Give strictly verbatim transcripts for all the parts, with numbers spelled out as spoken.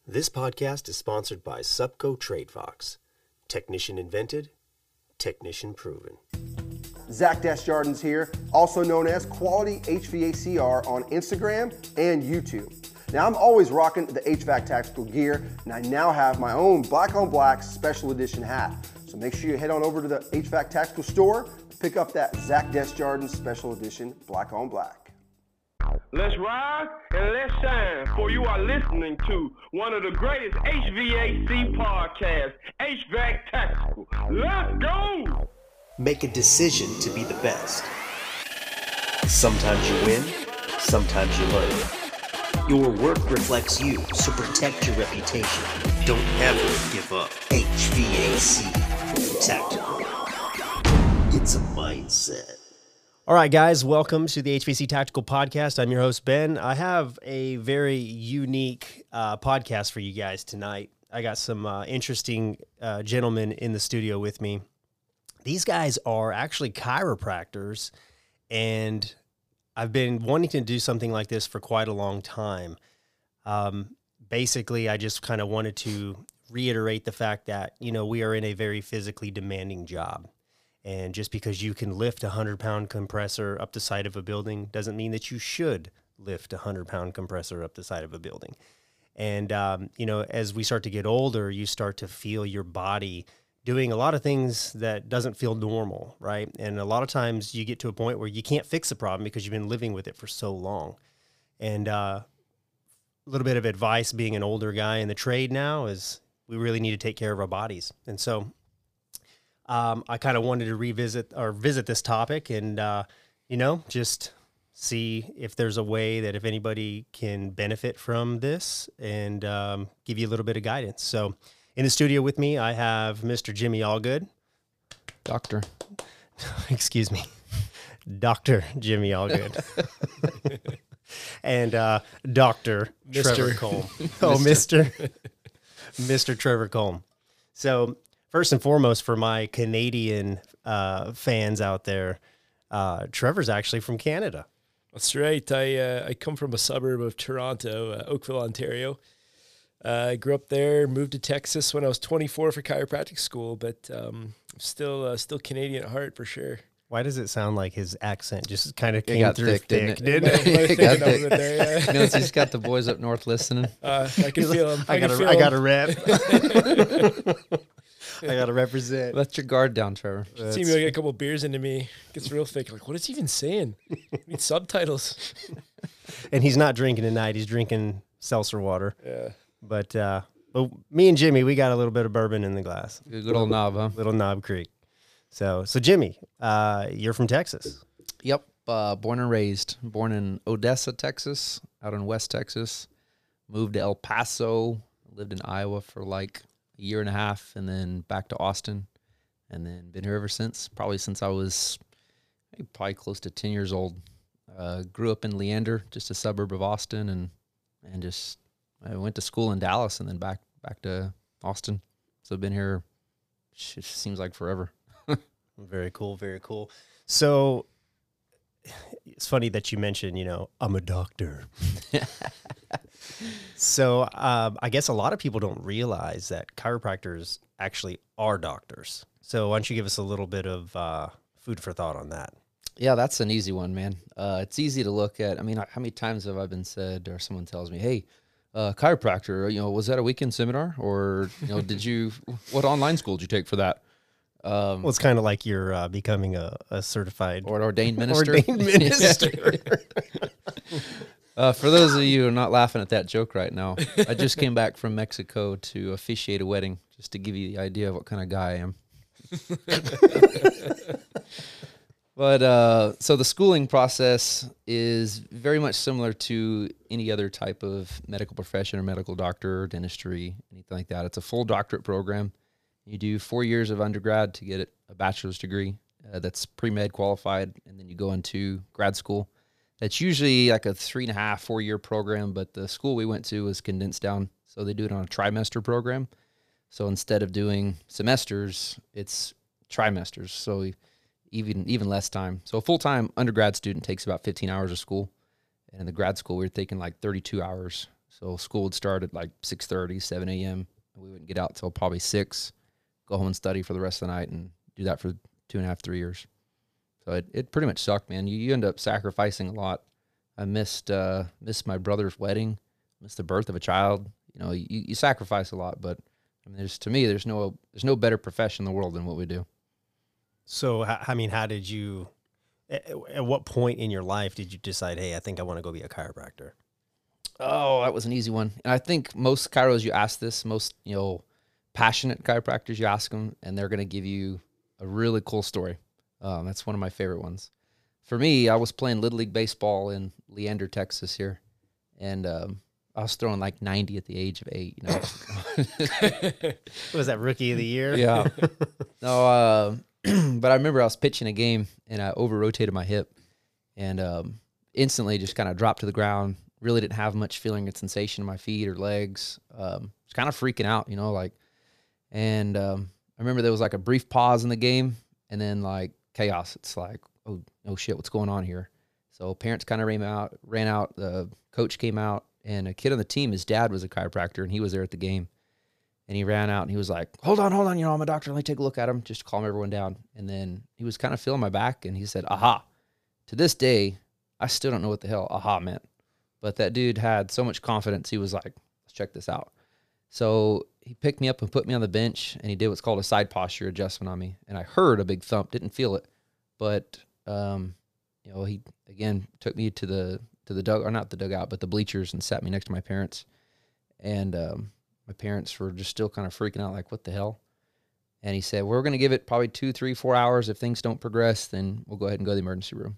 This podcast is sponsored by Supco TradeFox. Technician invented, technician proven. Zach Desjardins here, also known as Quality H V A C R on Instagram and YouTube. Now I'm always rocking the H V A C tactical gear, and I now have my own black on black special edition hat. So make sure you head on over to the H V A C tactical store, pick up that Zach Desjardins special edition black on black. Let's rise and let's shine, for you are listening to one of the greatest H V A C podcasts, H V A C Tactical. Let's go! Make a decision to be the best. Sometimes you win, sometimes you learn. Your work reflects you, so protect your reputation. Don't ever give up. H V A C Tactical. It's a mindset. All right, guys, welcome to the H V A C Tactical Podcast. I'm your host, Ben. I have a very unique uh, podcast for you guys tonight. I got some uh, interesting uh, gentlemen in the studio with me. These guys are actually chiropractors, and I've been wanting to do something like this for quite a long time. Um, basically, I just kind of wanted to reiterate the fact that, you know, we are in a very physically demanding job. And just because you can lift a hundred-pound compressor up the side of a building doesn't mean that you should lift a hundred-pound compressor up the side of a building. And, um, you know, as we start to get older, you start to feel your body doing a lot of things that doesn't feel normal, right? And a lot of times you get to a point where you can't fix the problem because you've been living with it for so long. And uh, a little bit of advice being an older guy in the trade now is we really need to take care of our bodies. And so Um, I kind of wanted to revisit or visit this topic and, uh, you know, just see if there's a way that if anybody can benefit from this and um, give you a little bit of guidance. So in the studio with me, I have Mister Jimmy Allgood. Doctor. Excuse me. Doctor Jimmy Allgood. and uh, Doctor Trevor Colm. Oh, Mister Mister Trevor Colm. So first and foremost, for my Canadian uh, fans out there, uh, Trevor's actually from Canada. That's right. I uh, I come from a suburb of Toronto, uh, Oakville, Ontario. Uh, I grew up there, moved to Texas when I was twenty-four for chiropractic school, but um, still uh, still Canadian at heart for sure. Why does it sound like his accent just kind of It came got through thick, thick, didn't it? didn't it? Am I- am I It thinking got of thick. it there, yeah. You know, he's got the boys up north listening. Uh, I can feel him. I can got feel I got a him. rep. I got to represent. Let your guard down, Trevor. See me get a couple beers into me. Gets real thick. Like, what is he even saying? I need subtitles. And he's not drinking tonight. He's drinking seltzer water. Yeah. But, uh, but me and Jimmy, we got a little bit of bourbon in the glass. Good, good old knob, huh? Little Knob Creek. So, so Jimmy, uh, you're from Texas. Yep. Uh, born and raised. Born in Odessa, Texas, out in West Texas. Moved to El Paso. Lived in Iowa for like a year and a half, and then back to Austin, and then been here ever since. Probably since I was maybe probably close to ten years old. Uh, grew up in Leander, just a suburb of Austin, and and just I went to school in Dallas, and then back back to Austin. So I've been here. It seems like forever. Very cool. Very cool. So it's funny that you mentioned, you know, I'm a doctor. So um, I guess a lot of people don't realize that chiropractors actually are doctors. So why don't you give us a little bit of uh, food for thought on that? Yeah, that's an easy one, man. Uh, it's easy to look at. I mean, how many times have I been said, or someone tells me, "Hey, uh, chiropractor, you know, was that a weekend seminar, or you know, did you what online school did you take for that?" Um, Well, it's kind of like you're uh, becoming a, a certified or an ordained minister. ordained minister. Uh, for those of you who are not laughing at that joke right now, I just came back from Mexico to officiate a wedding, just to give you the idea of what kind of guy I am. But uh, so the schooling process is very much similar to any other type of medical profession or medical doctor or dentistry, anything like that. It's a full doctorate program. You do four years of undergrad to get a bachelor's degree uh, that's pre-med qualified, and then you go into grad school. That's usually like a three and a half, four year program, but the school we went to was condensed down. So they do it on a trimester program. So instead of doing semesters, it's trimesters. So even even less time. So a full-time undergrad student takes about fifteen hours of school. And in the grad school, we were taking like thirty-two hours. So school would start at like six thirty, seven a.m. We wouldn't get out till probably six, go home and study for the rest of the night, and do that for two and a half, three years. So it, it pretty much sucked, man. You, you end up sacrificing a lot. I missed uh, missed my brother's wedding, missed the birth of a child. You know, you, you sacrifice a lot, but I mean, there's to me, there's no there's no better profession in the world than what we do. So, I mean, how did you, at, at what point in your life did you decide, hey, I think I want to go be a chiropractor? Oh, that was an easy one. And I think most chiros, you ask this, most, you know, passionate chiropractors, you ask them, and they're going to give you a really cool story. Um, that's one of my favorite ones. For me, I was playing Little League Baseball in Leander, Texas here. And um, I was throwing like ninety at the age of eight, you know. Was that rookie of the year? Yeah. No, uh, but I remember I was pitching a game, and I over-rotated my hip, and um, instantly just kind of dropped to the ground. Really didn't have much feeling or sensation in my feet or legs. Um, was kind of freaking out, you know, like, and um, I remember there was like a brief pause in the game, and then like chaos. It's like, oh, oh shit, what's going on here? So parents kind of ran out, ran out, the coach came out, and a kid on the team, his dad was a chiropractor, and he was there at the game. And he ran out, and he was like, hold on, hold on, you know, I'm a doctor, let me take a look at him, just to calm everyone down. And then he was kind of feeling my back, and he said, aha. To this day, I still don't know what the hell aha meant. But that dude had so much confidence, he was like, let's check this out. So he picked me up and put me on the bench, and he did what's called a side posture adjustment on me. And I heard a big thump, didn't feel it. But, um, you know, he, again, took me to the, to the dug, or not the dugout, but the bleachers, and sat me next to my parents. And um, my parents were just still kind of freaking out, like, what the hell? And he said, we're going to give it probably two, three, four hours. If things don't progress, then we'll go ahead and go to the emergency room.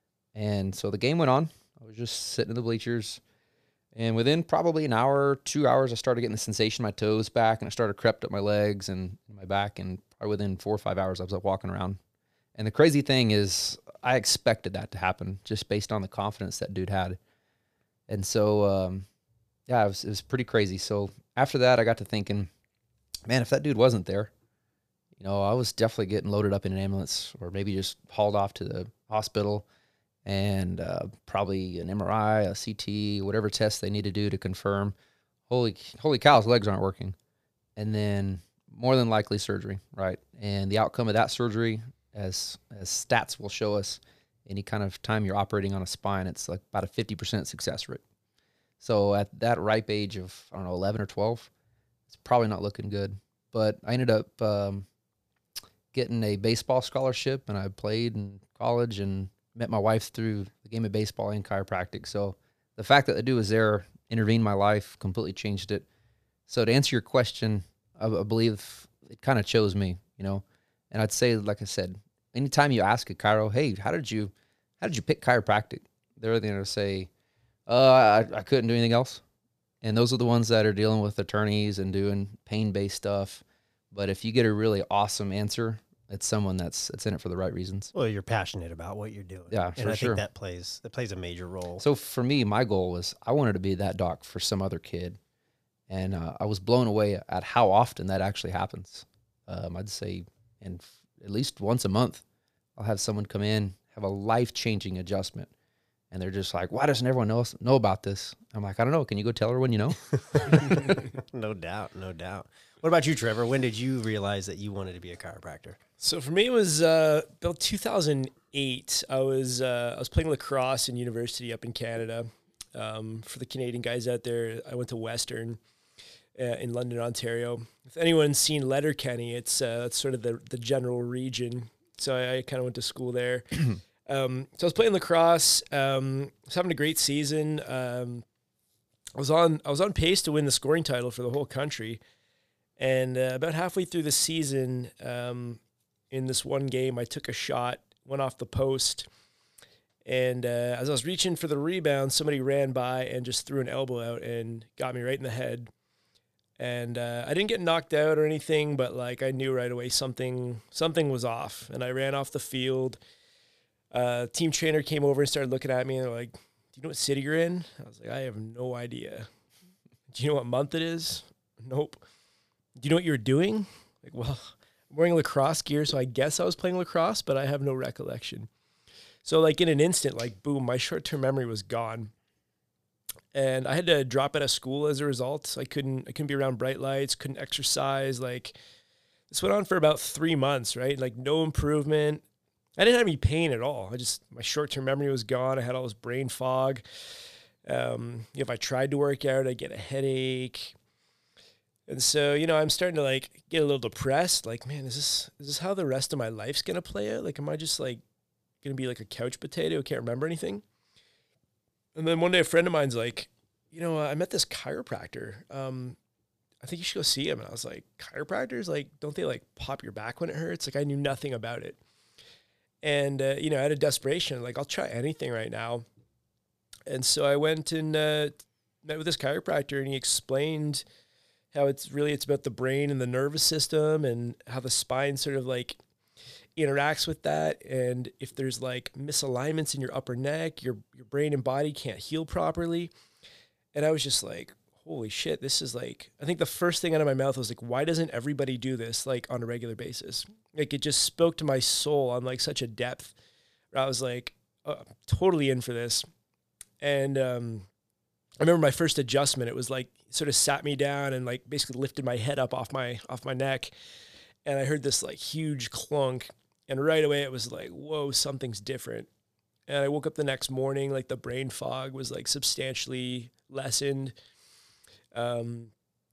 And so the game went on. I was just sitting in the bleachers. And within probably an hour, two hours, I started getting the sensation in my toes back, and I started crept up my legs and my back. And probably within four or five hours, I was up walking around. And the crazy thing is, I expected that to happen just based on the confidence that dude had. And so, um, yeah, it was, it was pretty crazy. So after that, I got to thinking, man, if that dude wasn't there, you know, I was definitely getting loaded up in an ambulance, or maybe just hauled off to the hospital, and uh, probably an M R I, a C T, whatever test they need to do to confirm, holy, holy cow, his legs aren't working. And then more than likely surgery, right? And the outcome of that surgery, as as stats will show us, any kind of time you're operating on a spine, it's like about a fifty percent success rate. So at that ripe age of, I don't know, eleven or twelve, it's probably not looking good. But I ended up um, getting a baseball scholarship, and I played in college and met my wife through the game of baseball and chiropractic. So the fact that the dude was there intervened my life, completely changed it. So to answer your question, I, I believe it kind of chose me, you know. And I'd say, like I said, anytime you ask a chiro, hey, how did you, how did you pick chiropractic? They're going to say, uh, I, I couldn't do anything else. And those are the ones that are dealing with attorneys and doing pain-based stuff. But if you get a really awesome answer, it's someone that's, that's in it for the right reasons. Well, you're passionate about what you're doing. Yeah, and for I sure. think that plays, that plays a major role. So for me, my goal was I wanted to be that doc for some other kid. And uh, I was blown away at how often that actually happens. Um, I'd say in at least once a month, I'll have someone come in, have a life-changing adjustment. And they're just like, why doesn't everyone know, know about this? I'm like, I don't know. Can you go tell her when you know? No doubt. No doubt. What about you, Trevor? When did you realize that you wanted to be a chiropractor? So for me, it was uh, about two thousand eight. I was uh, I was playing lacrosse in university up in Canada. Um, for the Canadian guys out there, I went to Western uh, in London, Ontario. If anyone's seen Letterkenny, it's uh, that's sort of the the general region. So I, I kind of went to school there. um, so I was playing lacrosse. Um, I was having a great season. Um, I was on I was on pace to win the scoring title for the whole country. And uh, about halfway through the season, um, in this one game, I took a shot, went off the post, and uh, as I was reaching for the rebound, somebody ran by and just threw an elbow out and got me right in the head. And uh, I didn't get knocked out or anything, but like I knew right away something something was off, and I ran off the field. Uh, team trainer came over and started looking at me, and they're like, "Do you know what city you're in?" I was like, "I have no idea." "Do you know what month it is?" "Nope." "Do you know what you were doing?" Like, well, I'm wearing lacrosse gear, so I guess I was playing lacrosse, but I have no recollection. So like in an instant, like boom, my short-term memory was gone. and I had to drop out of school as a result. I couldn't I couldn't be around bright lights, couldn't exercise. Like, this went on for about three months, right? Like, no improvement. I didn't have any pain at all. I just, my short-term memory was gone. I had all this brain fog. Um, if I tried to work out, I'd get a headache. And so, you know, I'm starting to like get a little depressed. Like, man, is this, is this how the rest of my life's going to play out? Like, am I just like going to be like a couch potato who can't remember anything? And then one day a friend of mine's like, you know, I met this chiropractor. Um, I think you should go see him. And I was like, chiropractors? Like, don't they like pop your back when it hurts? Like, I knew nothing about it. And, uh, you know, out of desperation, like, I'll try anything right now. And so I went and uh, met with this chiropractor, and he explained how it's really, it's about the brain and the nervous system, and how the spine sort of like interacts with that. And if there's like misalignments in your upper neck, your, your brain and body can't heal properly. And I was just like, holy shit, this is like, I think the first thing out of my mouth was like, why doesn't everybody do this like on a regular basis? Like, it just spoke to my soul on like such a depth where I was like, oh, I'm totally in for this. And um, I remember my first adjustment, it was like, sort of sat me down and like basically lifted my head up off my, off my neck. And I heard this like huge clunk, and right away it was like, whoa, something's different. And I woke up the next morning, like the brain fog was like substantially lessened. Um,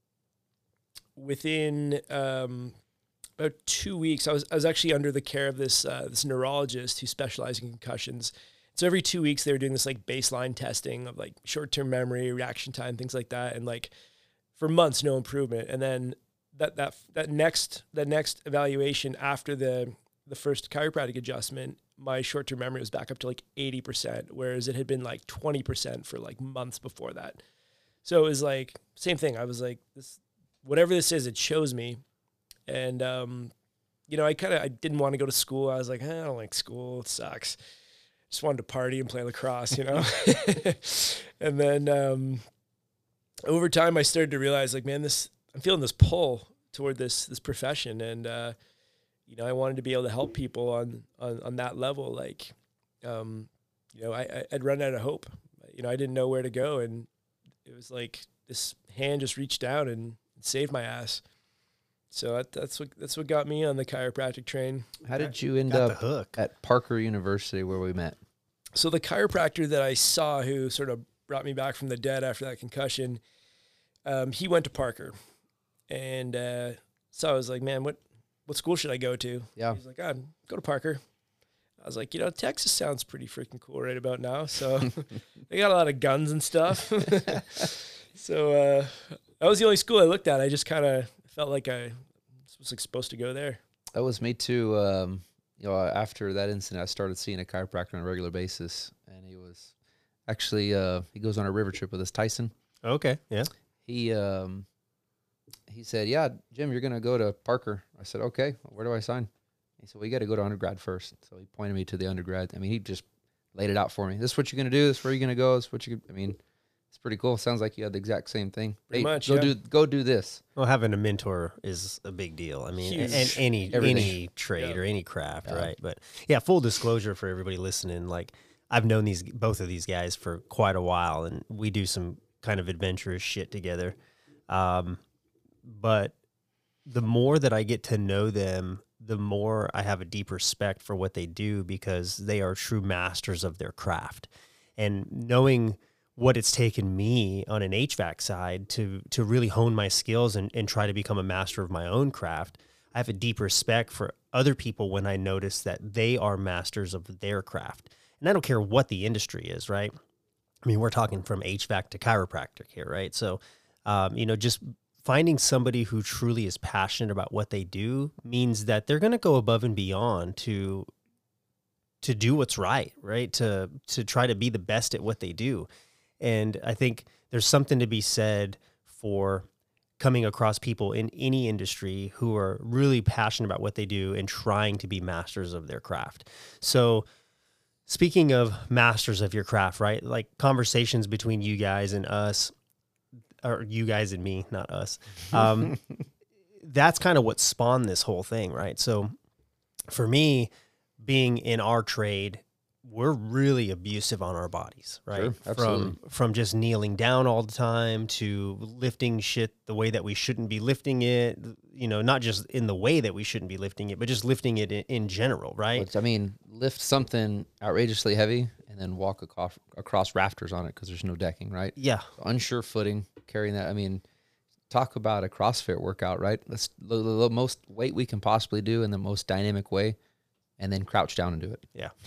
within, um, about two weeks, I was, I was actually under the care of this, uh, this neurologist who specialized in concussions. So every two weeks they were doing this like baseline testing of like short-term memory, reaction time, things like that. And like for months, no improvement. And then that, that, that next, that next evaluation after the, the first chiropractic adjustment, my short-term memory was back up to like eighty percent, whereas it had been like twenty percent for like months before that. So it was like, same thing. I was like, this, whatever this is, it shows me. And, um, you know, I kind of, I didn't want to go to school. I was like, eh, I don't like school. It sucks. Just wanted to party and play lacrosse, you know? And then, um, over time I started to realize like, man, this, I'm feeling this pull toward this, this profession. And, uh, you know, I wanted to be able to help people on, on, on that level. Like, um, you know, I, I'd run out of hope. You know, I didn't know where to go. And it was like this hand just reached down and saved my ass. So that, that's what that's what got me on the chiropractic train. How did you end Got up the hook. at Parker University where we met? So the chiropractor that I saw who sort of brought me back from the dead after that concussion, um, he went to Parker. And uh, so I was like, man, what, what school should I go to? Yeah. He's like, God, go to Parker. I was like, you know, Texas sounds pretty freaking cool right about now. So they got a lot of guns and stuff. So uh, that was the only school I looked at. I just kind of felt like I was like supposed to go there. That was me too. Um, you know, after that incident, I started seeing a chiropractor on a regular basis, and he was actually uh, he goes on a river trip with us, Tyson. Okay, yeah. He um, he said, "Yeah, Jim, you're gonna go to Parker." I said, "Okay, where do I sign?" He said, "Well, you got to go to undergrad first." So he pointed me to the undergrad. I mean, he just laid it out for me. This is what you're gonna do. This is where you're gonna go. This is what you. I mean, it's pretty cool. Sounds like you had the exact same thing. Pretty hey, much, Go yeah. do go do this. Well, having a mentor is a big deal. I mean, Huge. and any Everything. any trade Yeah. or any craft, Yeah. right? But yeah, full disclosure for everybody listening, like I've known these both of these guys for quite a while, and we do some kind of adventurous shit together. Um, but the more that I get to know them, the more I have a deep respect for what they do, because they are true masters of their craft. And knowing what it's taken me on an H V A C side to to really hone my skills and, and try to become a master of my own craft, I have a deep respect for other people when I notice that they are masters of their craft. And I don't care what the industry is, right? I mean, we're talking from H V A C to chiropractic here, right? So, um, you know, just finding somebody who truly is passionate about what they do means that they're going to go above and beyond to to do what's right, right? To to try to be the best at what they do. And I think there's something to be said for coming across people in any industry who are really passionate about what they do and trying to be masters of their craft. So speaking of masters of your craft, right? Like conversations between you guys and us, or you guys and me, not us. Um, that's kind of what spawned this whole thing, right? So for me, being in our trade, we're really abusive on our bodies, right? Sure, absolutely. From from just kneeling down all the time to lifting shit the way that we shouldn't be lifting it, you know, not just in the way that we shouldn't be lifting it, but just lifting it in, in general, right? Which, I mean, lift something outrageously heavy and then walk across, across rafters on it because there's no decking, right? Yeah. So unsure footing, carrying that. I mean, talk about a CrossFit workout, right? That's the, the, the most weight we can possibly do in the most dynamic way, and then crouch down and do it. Yeah.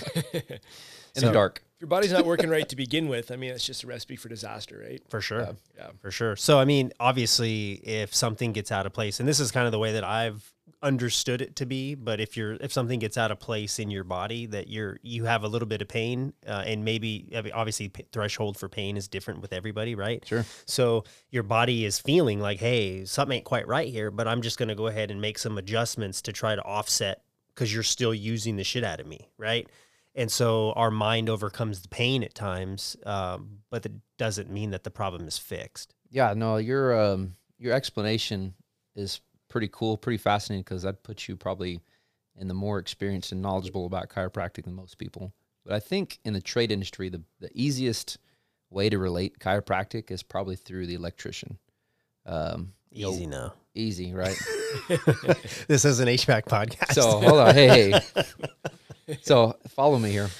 In So- the dark. If your body's not working right to begin with, I mean, it's just a recipe for disaster, right? For sure. Yeah. Yeah. For sure. So, I mean, obviously, if something gets out of place, and this is kind of the way that I've understood it to be, but if you're if something gets out of place in your body, that you're you have a little bit of pain, uh, and maybe I mean, obviously p- threshold for pain is different with everybody, right? Sure. So your body is feeling like, hey, something ain't quite right here, but I'm just going to go ahead and make some adjustments to try to offset because you're still using the shit out of me, right? And so our mind overcomes the pain at times, um, but that doesn't mean that the problem is fixed. Yeah, no, your um, your explanation is pretty cool, pretty fascinating, because that puts you probably in the more experienced and knowledgeable about chiropractic than most people. But I think in the trade industry, the, the easiest way to relate chiropractic is probably through the electrician. Um, you know, Easy now. Easy, right? This is an H V A C podcast. So hold on, hey, hey. So follow me here.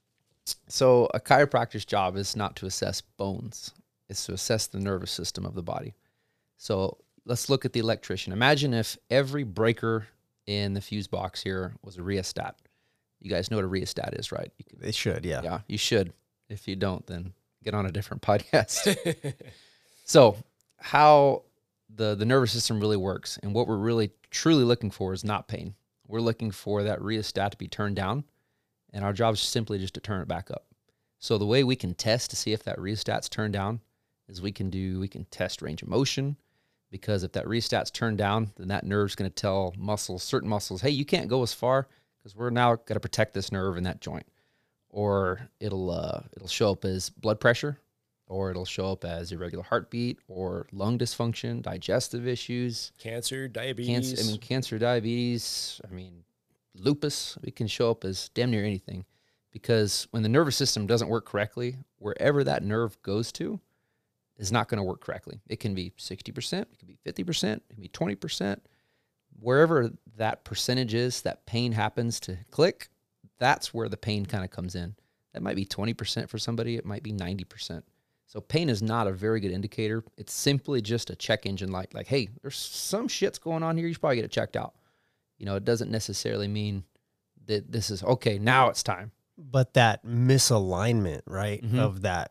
So a chiropractor's job is not to assess bones; it's to assess the nervous system of the body. So let's look at the electrician. Imagine if every breaker in the fuse box here was a rheostat. You guys know what a rheostat is, right? You can, It should, yeah. yeah, you should. If you don't, then get on a different podcast. So how the, the nervous system really works, and what we're really truly looking for is not pain. We're looking for that rheostat to be turned down, and our job is simply just to turn it back up. So the way we can test to see if that rheostat's turned down is we can do, we can test range of motion, because if that rheostat's turned down, then that nerve's going to tell muscles, certain muscles, hey, you can't go as far because we're now got to protect this nerve in that joint. Or it'll uh, it'll show up as blood pressure, or it'll show up as irregular heartbeat, or lung dysfunction, digestive issues, Cancer, diabetes. cancer. I mean, cancer, diabetes. I mean, lupus. It can show up as damn near anything, because when the nervous system doesn't work correctly, wherever that nerve goes to is not going to work correctly. It can be sixty percent, it can be fifty percent, it can be twenty percent. Wherever that percentage is, that pain happens to click, that's where the pain kind of comes in. That might be twenty percent for somebody, it might be ninety percent. So pain is not a very good indicator. It's simply just a check engine light. Like, hey, there's some shit's going on here, you should probably get it checked out. You know, it doesn't necessarily mean that this is, okay, now it's time. But that misalignment, right, Mhm. of that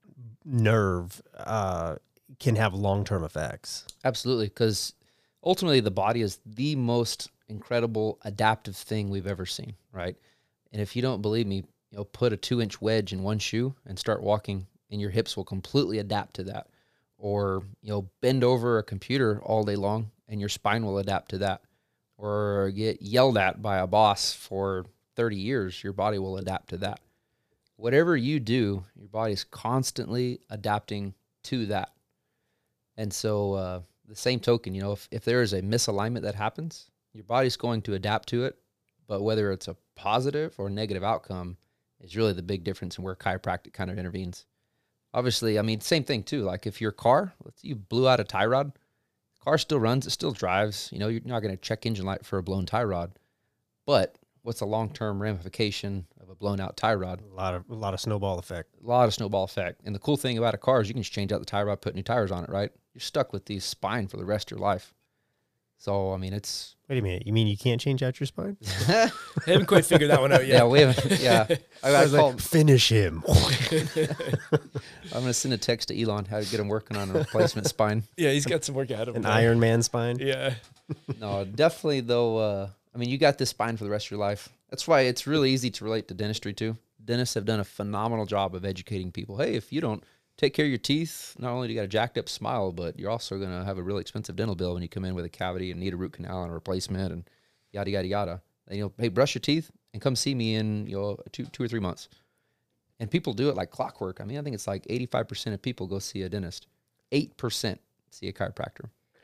nerve uh, can have long-term effects. Absolutely, because ultimately the body is the most incredible adaptive thing we've ever seen, right? And if you don't believe me, you know, put a two-inch wedge in one shoe and start walking, and your hips will completely adapt to that. Or, you know, bend over a computer all day long, and your spine will adapt to that. Or get yelled at by a boss for thirty years, your body will adapt to that. Whatever you do, your body's constantly adapting to that. And so uh, the same token, you know, if, if there is a misalignment that happens, your body's going to adapt to it. But whether it's a positive or negative outcome is really the big difference in where chiropractic kind of intervenes. Obviously, I mean, same thing too. Like if your car, let's say you blew out a tie rod, car still runs, it still drives. You know, you're not going to check engine light for a blown tie rod. But what's the long-term ramification of a blown-out tie rod? A lot of a lot of snowball effect. A lot of snowball effect. And the cool thing about a car is you can just change out the tie rod, put new tires on it, right? You're stuck with the spine for the rest of your life. So, I mean, it's... Wait a minute. You mean you can't change out your spine? I haven't quite figured that one out yet. Yeah, we haven't... Yeah. I, I I was like, called, finish him. I'm going to send a text to Elon how to get him working on a replacement spine. Yeah, he's got some work ahead of him. An there. Iron Man spine. Yeah. No, definitely, though, uh, I mean, you got this spine for the rest of your life. That's why it's really easy to relate to dentistry, too. Dentists have done a phenomenal job of educating people. Hey, if you don't take care of your teeth, not only do you got a jacked up smile, but you're also going to have a really expensive dental bill when you come in with a cavity and need a root canal and a replacement and yada, yada, yada. And, you know, hey, brush your teeth and come see me in, you know, two, two or three months. And people do it like clockwork. I mean, I think it's like eighty-five percent of people go see a dentist. eight percent see a chiropractor.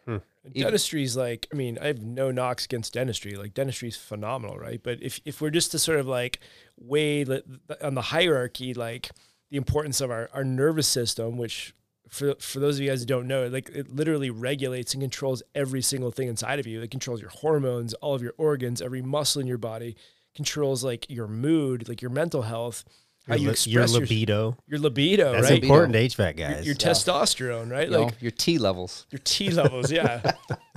Hmm. Dentistry is like, I mean, I have no knocks against dentistry. Like dentistry is phenomenal, right? But if, if we're just to sort of like weigh the, on the hierarchy, like the importance of our, our nervous system, which for for those of you guys who don't know, like it literally regulates and controls every single thing inside of you. It controls your hormones, all of your organs, every muscle in your body, controls like your mood, like your mental health, how Your you li- express your your- libido. your libido, That's right? important to H V A C Your, guys. your testosterone, right? You Like know, your T levels. your T levels, yeah.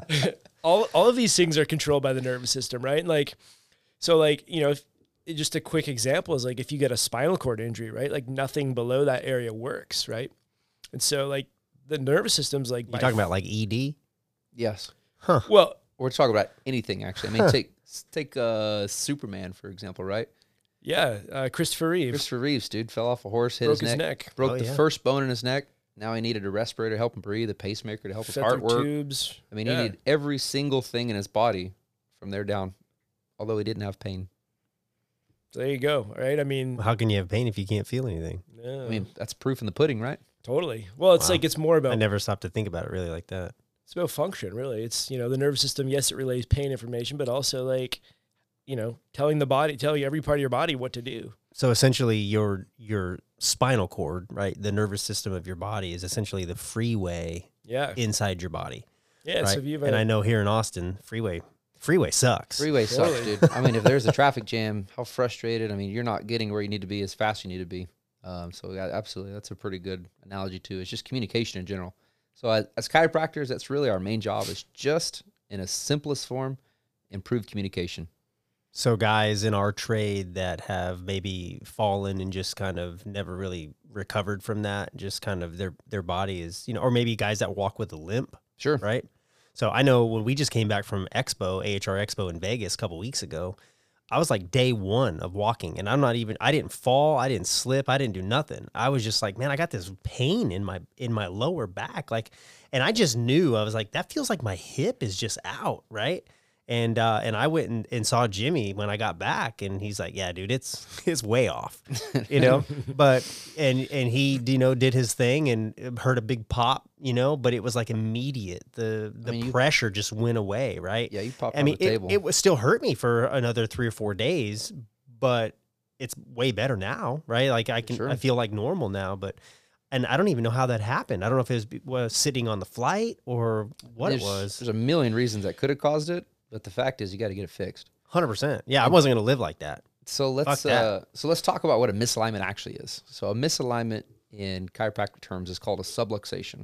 all all of these things are controlled by the nervous system, right? Like, so like, you know, if, just a quick example is like if you get a spinal cord injury, right? Like nothing below that area works, right? And so like the nervous system's like, You're by talking about like E D? Yes. well, We're talking about anything, actually. I mean, take take uh, Superman, for example, right? yeah, uh, Christopher Reeve Christopher Reeves, dude, fell off a horse, hit broke his his neck, neck, broke Oh, the yeah. first bone in his neck. Now he needed a respirator to help him breathe, a pacemaker to help his fed heart through work. tubes. I mean, Yeah. he needed every single thing in his body from there down, although he didn't have pain. So there you go, right? I mean, How can you have pain if you can't feel anything? yeah, I mean, that's proof in the pudding, right? totally. Well, it's Wow. like it's more about I never stopped to think about it really like that. it's about function, really. It's, you know, the nervous system, yes, it relays pain information, but also like, you know, telling the body, telling every part of your body what to do. So essentially your your spinal cord, right? The nervous system of your body is essentially the freeway Yeah. inside your body. Yeah. Right? So if you have and a, I know here in Austin, freeway freeway sucks. Freeway sucks, Totally. dude. I mean, if there's a traffic jam, how frustrated. I mean, you're not getting where you need to be as fast as you need to be. Um, so yeah, absolutely, that's a pretty good analogy too. It's just communication in general. So as, as chiropractors, that's really our main job, is just in a simplest form, improve communication. So guys in our trade that have maybe fallen and just kind of never really recovered from that, just kind of their their body is, you know, or maybe guys that walk with a limp, Sure. right? So I know when we just came back from Expo, A H R Expo in Vegas a couple weeks ago, I was like day one of walking, and I'm not even, I didn't fall, I didn't slip, I didn't do nothing. I was just like, man, I got this pain in my in my lower back, like, and I just knew, I was like, that feels like my hip is just out, right? And uh, and I went and, and saw Jimmy when I got back, and he's like, "Yeah, dude, it's it's way off," you know. But and and he, you know, did his thing and heard a big pop, you know. But it was like immediate. The the mean, you- pressure just went away, right? Yeah, you popped I on mean, the it, table. it was still hurt me for another three or four days, but it's way better now, right? Like I can, Sure. I feel like normal now, but. And I don't even know how that happened. I don't know if it was, was sitting on the flight or what there's, it was. There's a million reasons that could have caused it, but the fact is, you got to get it fixed. Hundred percent. Yeah, I wasn't gonna live like that. So let's Fuck that. uh, so let's talk about what a misalignment actually is. So a misalignment in chiropractic terms is called a subluxation.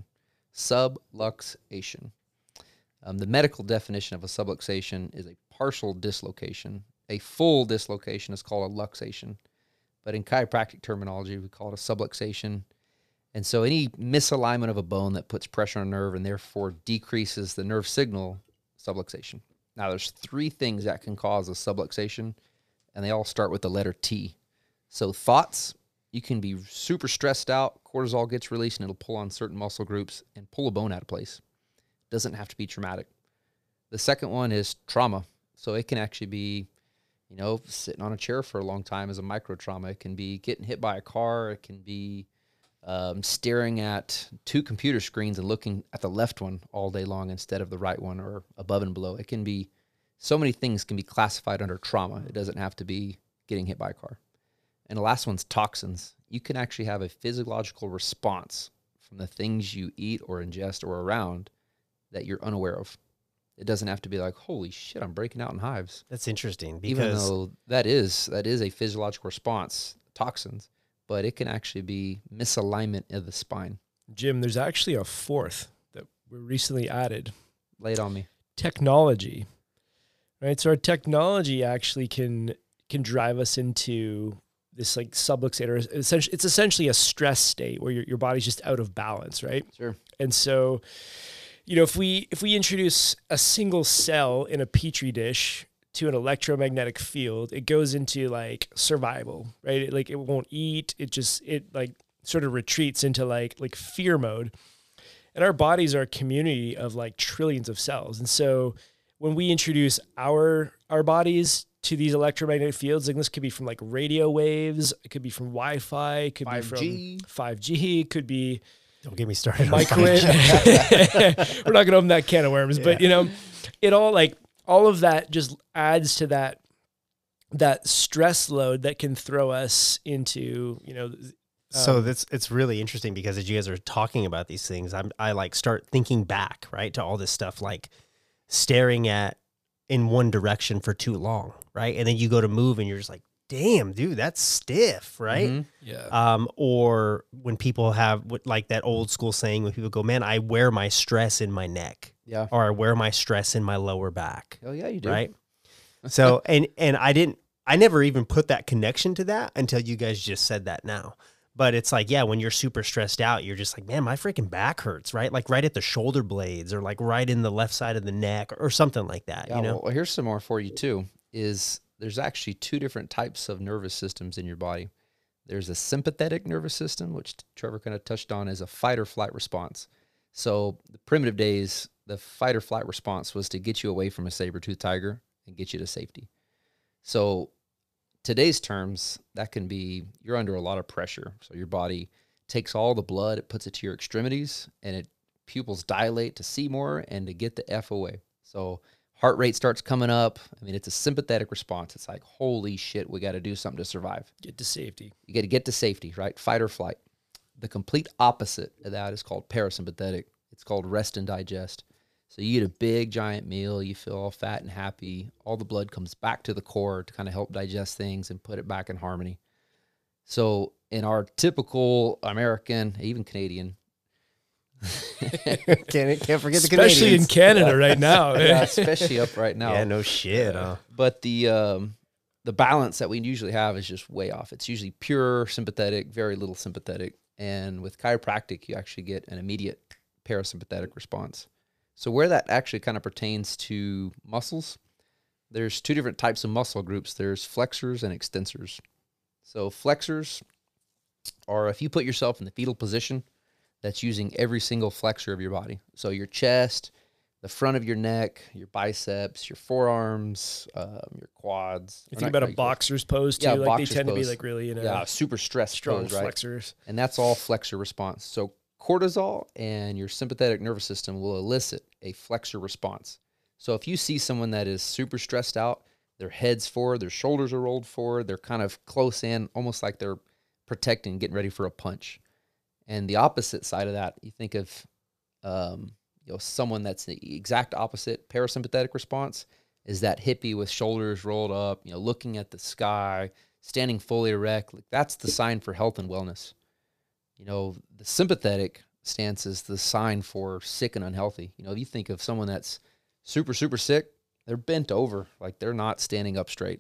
Subluxation. Um, the medical definition of a subluxation is a partial dislocation. A full dislocation is called a luxation, but in chiropractic terminology, we call it a subluxation. And so any misalignment of a bone that puts pressure on a nerve and therefore decreases the nerve signal, subluxation. Now, there's three things that can cause a subluxation, and they all start with the letter T. So thoughts, you can be super stressed out, cortisol gets released, and it'll pull on certain muscle groups and pull a bone out of place. Doesn't have to be traumatic. The second one is trauma. So it can actually be, you know, sitting on a chair for a long time as a micro trauma. It can be getting hit by a car. It can be um, staring at two computer screens and looking at the left one all day long instead of the right one, or above and below. It can be, so many things can be classified under trauma. It doesn't have to be getting hit by a car. And the last one's toxins. You can actually have a physiological response from the things you eat or ingest or around that you're unaware of. It doesn't have to be like, holy shit, I'm breaking out in hives. That's interesting because Even though that is that is a physiological response, toxins, but it can actually be misalignment of the spine. Jim, there's actually a fourth that we recently added. Lay it on me. Technology, right? So our technology actually can can drive us into this like subluxator. Essentially, it's essentially a stress state where your your body's just out of balance, right? Sure. And so, you know, if we if we introduce a single cell in a petri dish to an electromagnetic field, it goes into like survival, right? It, like it won't eat. It just it like sort of retreats into like like fear mode. And our bodies are a community of like trillions of cells. And so when we introduce our our bodies to these electromagnetic fields, like this could be from like radio waves, it could be from Wi-Fi, it could five G. be from five G, it could be Don't get me started. microwave. We're not going to open that can of worms, yeah. but you know, it all like all of that just adds to that that stress load that can throw us into, you know. Um, so that's it's really interesting because as you guys are talking about these things, I'm I like start thinking back, right, to all this stuff, like staring at in one direction for too long, right, and then you go to move and you're just like, damn, dude, that's stiff, right? Mm-hmm. Yeah. Um, or when people have like that old school saying when people go, man, I wear my stress in my neck. Yeah. Or I wear my stress in my lower back. Oh yeah, you do. Right. So, and, and I didn't, I never even put that connection to that until you guys just said that now. But it's like, yeah, when you're super stressed out, you're just like, man, my freaking back hurts, right? Like right at the shoulder blades or like right in the left side of the neck or something like that, yeah, you know? Well, here's some more for you too, is there's actually two different types of nervous systems in your body. There's a sympathetic nervous system, which Trevor kind of touched on, as a fight or flight response. So the primitive days, the fight or flight response was to get you away from a saber-toothed tiger and get you to safety. So today's terms, that can be, you're under a lot of pressure. So your body takes all the blood, it puts it to your extremities, and it pupils dilate to see more and to get the F away. So heart rate starts coming up. I mean, it's a sympathetic response. It's like, holy shit, we got to do something to survive. Get to safety. You got to get to safety, right? Fight or flight. The complete opposite of that is called parasympathetic. It's called rest and digest. So you eat a big, giant meal. You feel all fat and happy. All the blood comes back to the core to kind of help digest things and put it back in harmony. So in our typical American, even Canadian, can't, can't forget the especially Canadians. in Canada right now. Yeah, especially up right now. Yeah, no shit. Huh? But the um, the balance that we usually have is just way off. It's usually pure sympathetic, very little sympathetic. And with chiropractic, you actually get an immediate parasympathetic response. So where that actually kind of pertains to muscles, there's two different types of muscle groups. There's flexors and extensors. So flexors are if you put yourself in the fetal position, that's using every single flexor of your body. So your chest, the front of your neck, your biceps, your forearms, um, your quads. You think about a boxer's pose too, yeah, like they tend pose. to be like really, you know, yeah, super stressed strong pose, right? flexors. And that's all flexor response. So cortisol and your sympathetic nervous system will elicit a flexor response. So if you see someone that is super stressed out, their head's forward, their shoulders are rolled forward, they're kind of close in, almost like they're protecting, getting ready for a punch. And the opposite side of that, you think of um, you know, someone that's the exact opposite parasympathetic response is that hippie with shoulders rolled up, you know, looking at the sky, standing fully erect. Like that's the sign for health and wellness. You know, the sympathetic stance is the sign for sick and unhealthy. You know, if you think of someone that's super, super sick, they're bent over, like they're not standing up straight.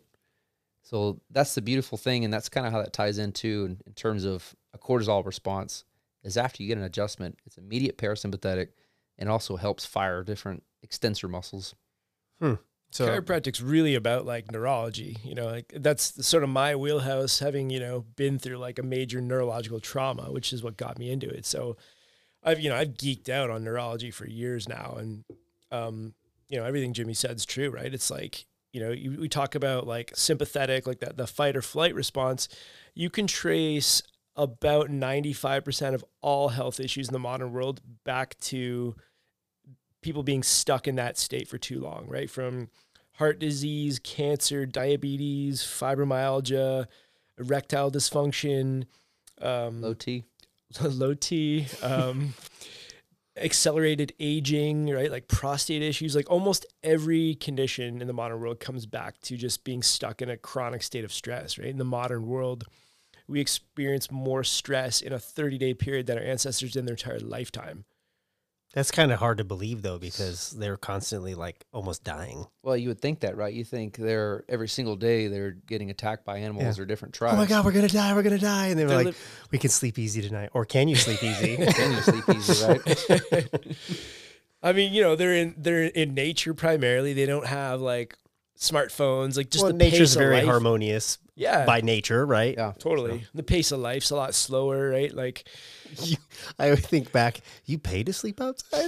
So that's the beautiful thing, and that's kind of how that ties into in, in terms of a cortisol response, is after you get an adjustment, it's immediate parasympathetic and also helps fire different extensor muscles. Hmm. So chiropractic's really about like neurology, you know, like that's sort of my wheelhouse, having, you know, been through like a major neurological trauma, which is what got me into it. So I've, you know, I've geeked out on neurology for years now. And, um, you know, everything Jimmy said is true, right? It's like, you know, you, we talk about like sympathetic, like that, the fight or flight response. You can trace about ninety-five percent of all health issues in the modern world back to people being stuck in that state for too long, right? From heart disease, cancer, diabetes, fibromyalgia, erectile dysfunction, um, Low T, low T, um, accelerated aging, right? Like prostate issues, like almost every condition in the modern world comes back to just being stuck in a chronic state of stress, right? In the modern world, we experience more stress in a thirty day period than our ancestors did in their entire lifetime. that's kind of hard to believe though, because they're constantly like almost dying. well, you would think that, right? You think they're every single day they're getting attacked by animals Yeah. or different tribes. Oh my God, we're going to die. We're going to die. And they were They're like, li- we can sleep easy tonight. Or can you sleep easy? Can you sleep easy, right? I mean, you know, they're in they're in nature primarily. They don't have like smartphones, like just well, the nature's pace of very life. harmonious Yeah, by nature, right? Yeah. totally. The pace of life's a lot slower, right? Like, You, I would think back, you pay to sleep outside?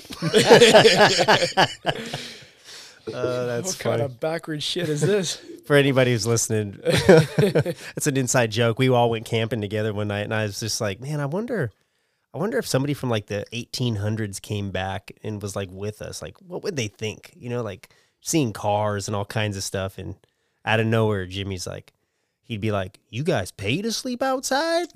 Uh, that's what funny. kind of backward shit is this? For anybody who's listening, it's an inside joke. We all went camping together one night, and I was just like, man, I wonder, I wonder if somebody from like the eighteen hundreds came back and was like with us, like what would they think? You know, like seeing cars and all kinds of stuff, and out of nowhere, Jimmy's like, he'd be like, "You guys pay to sleep outside?"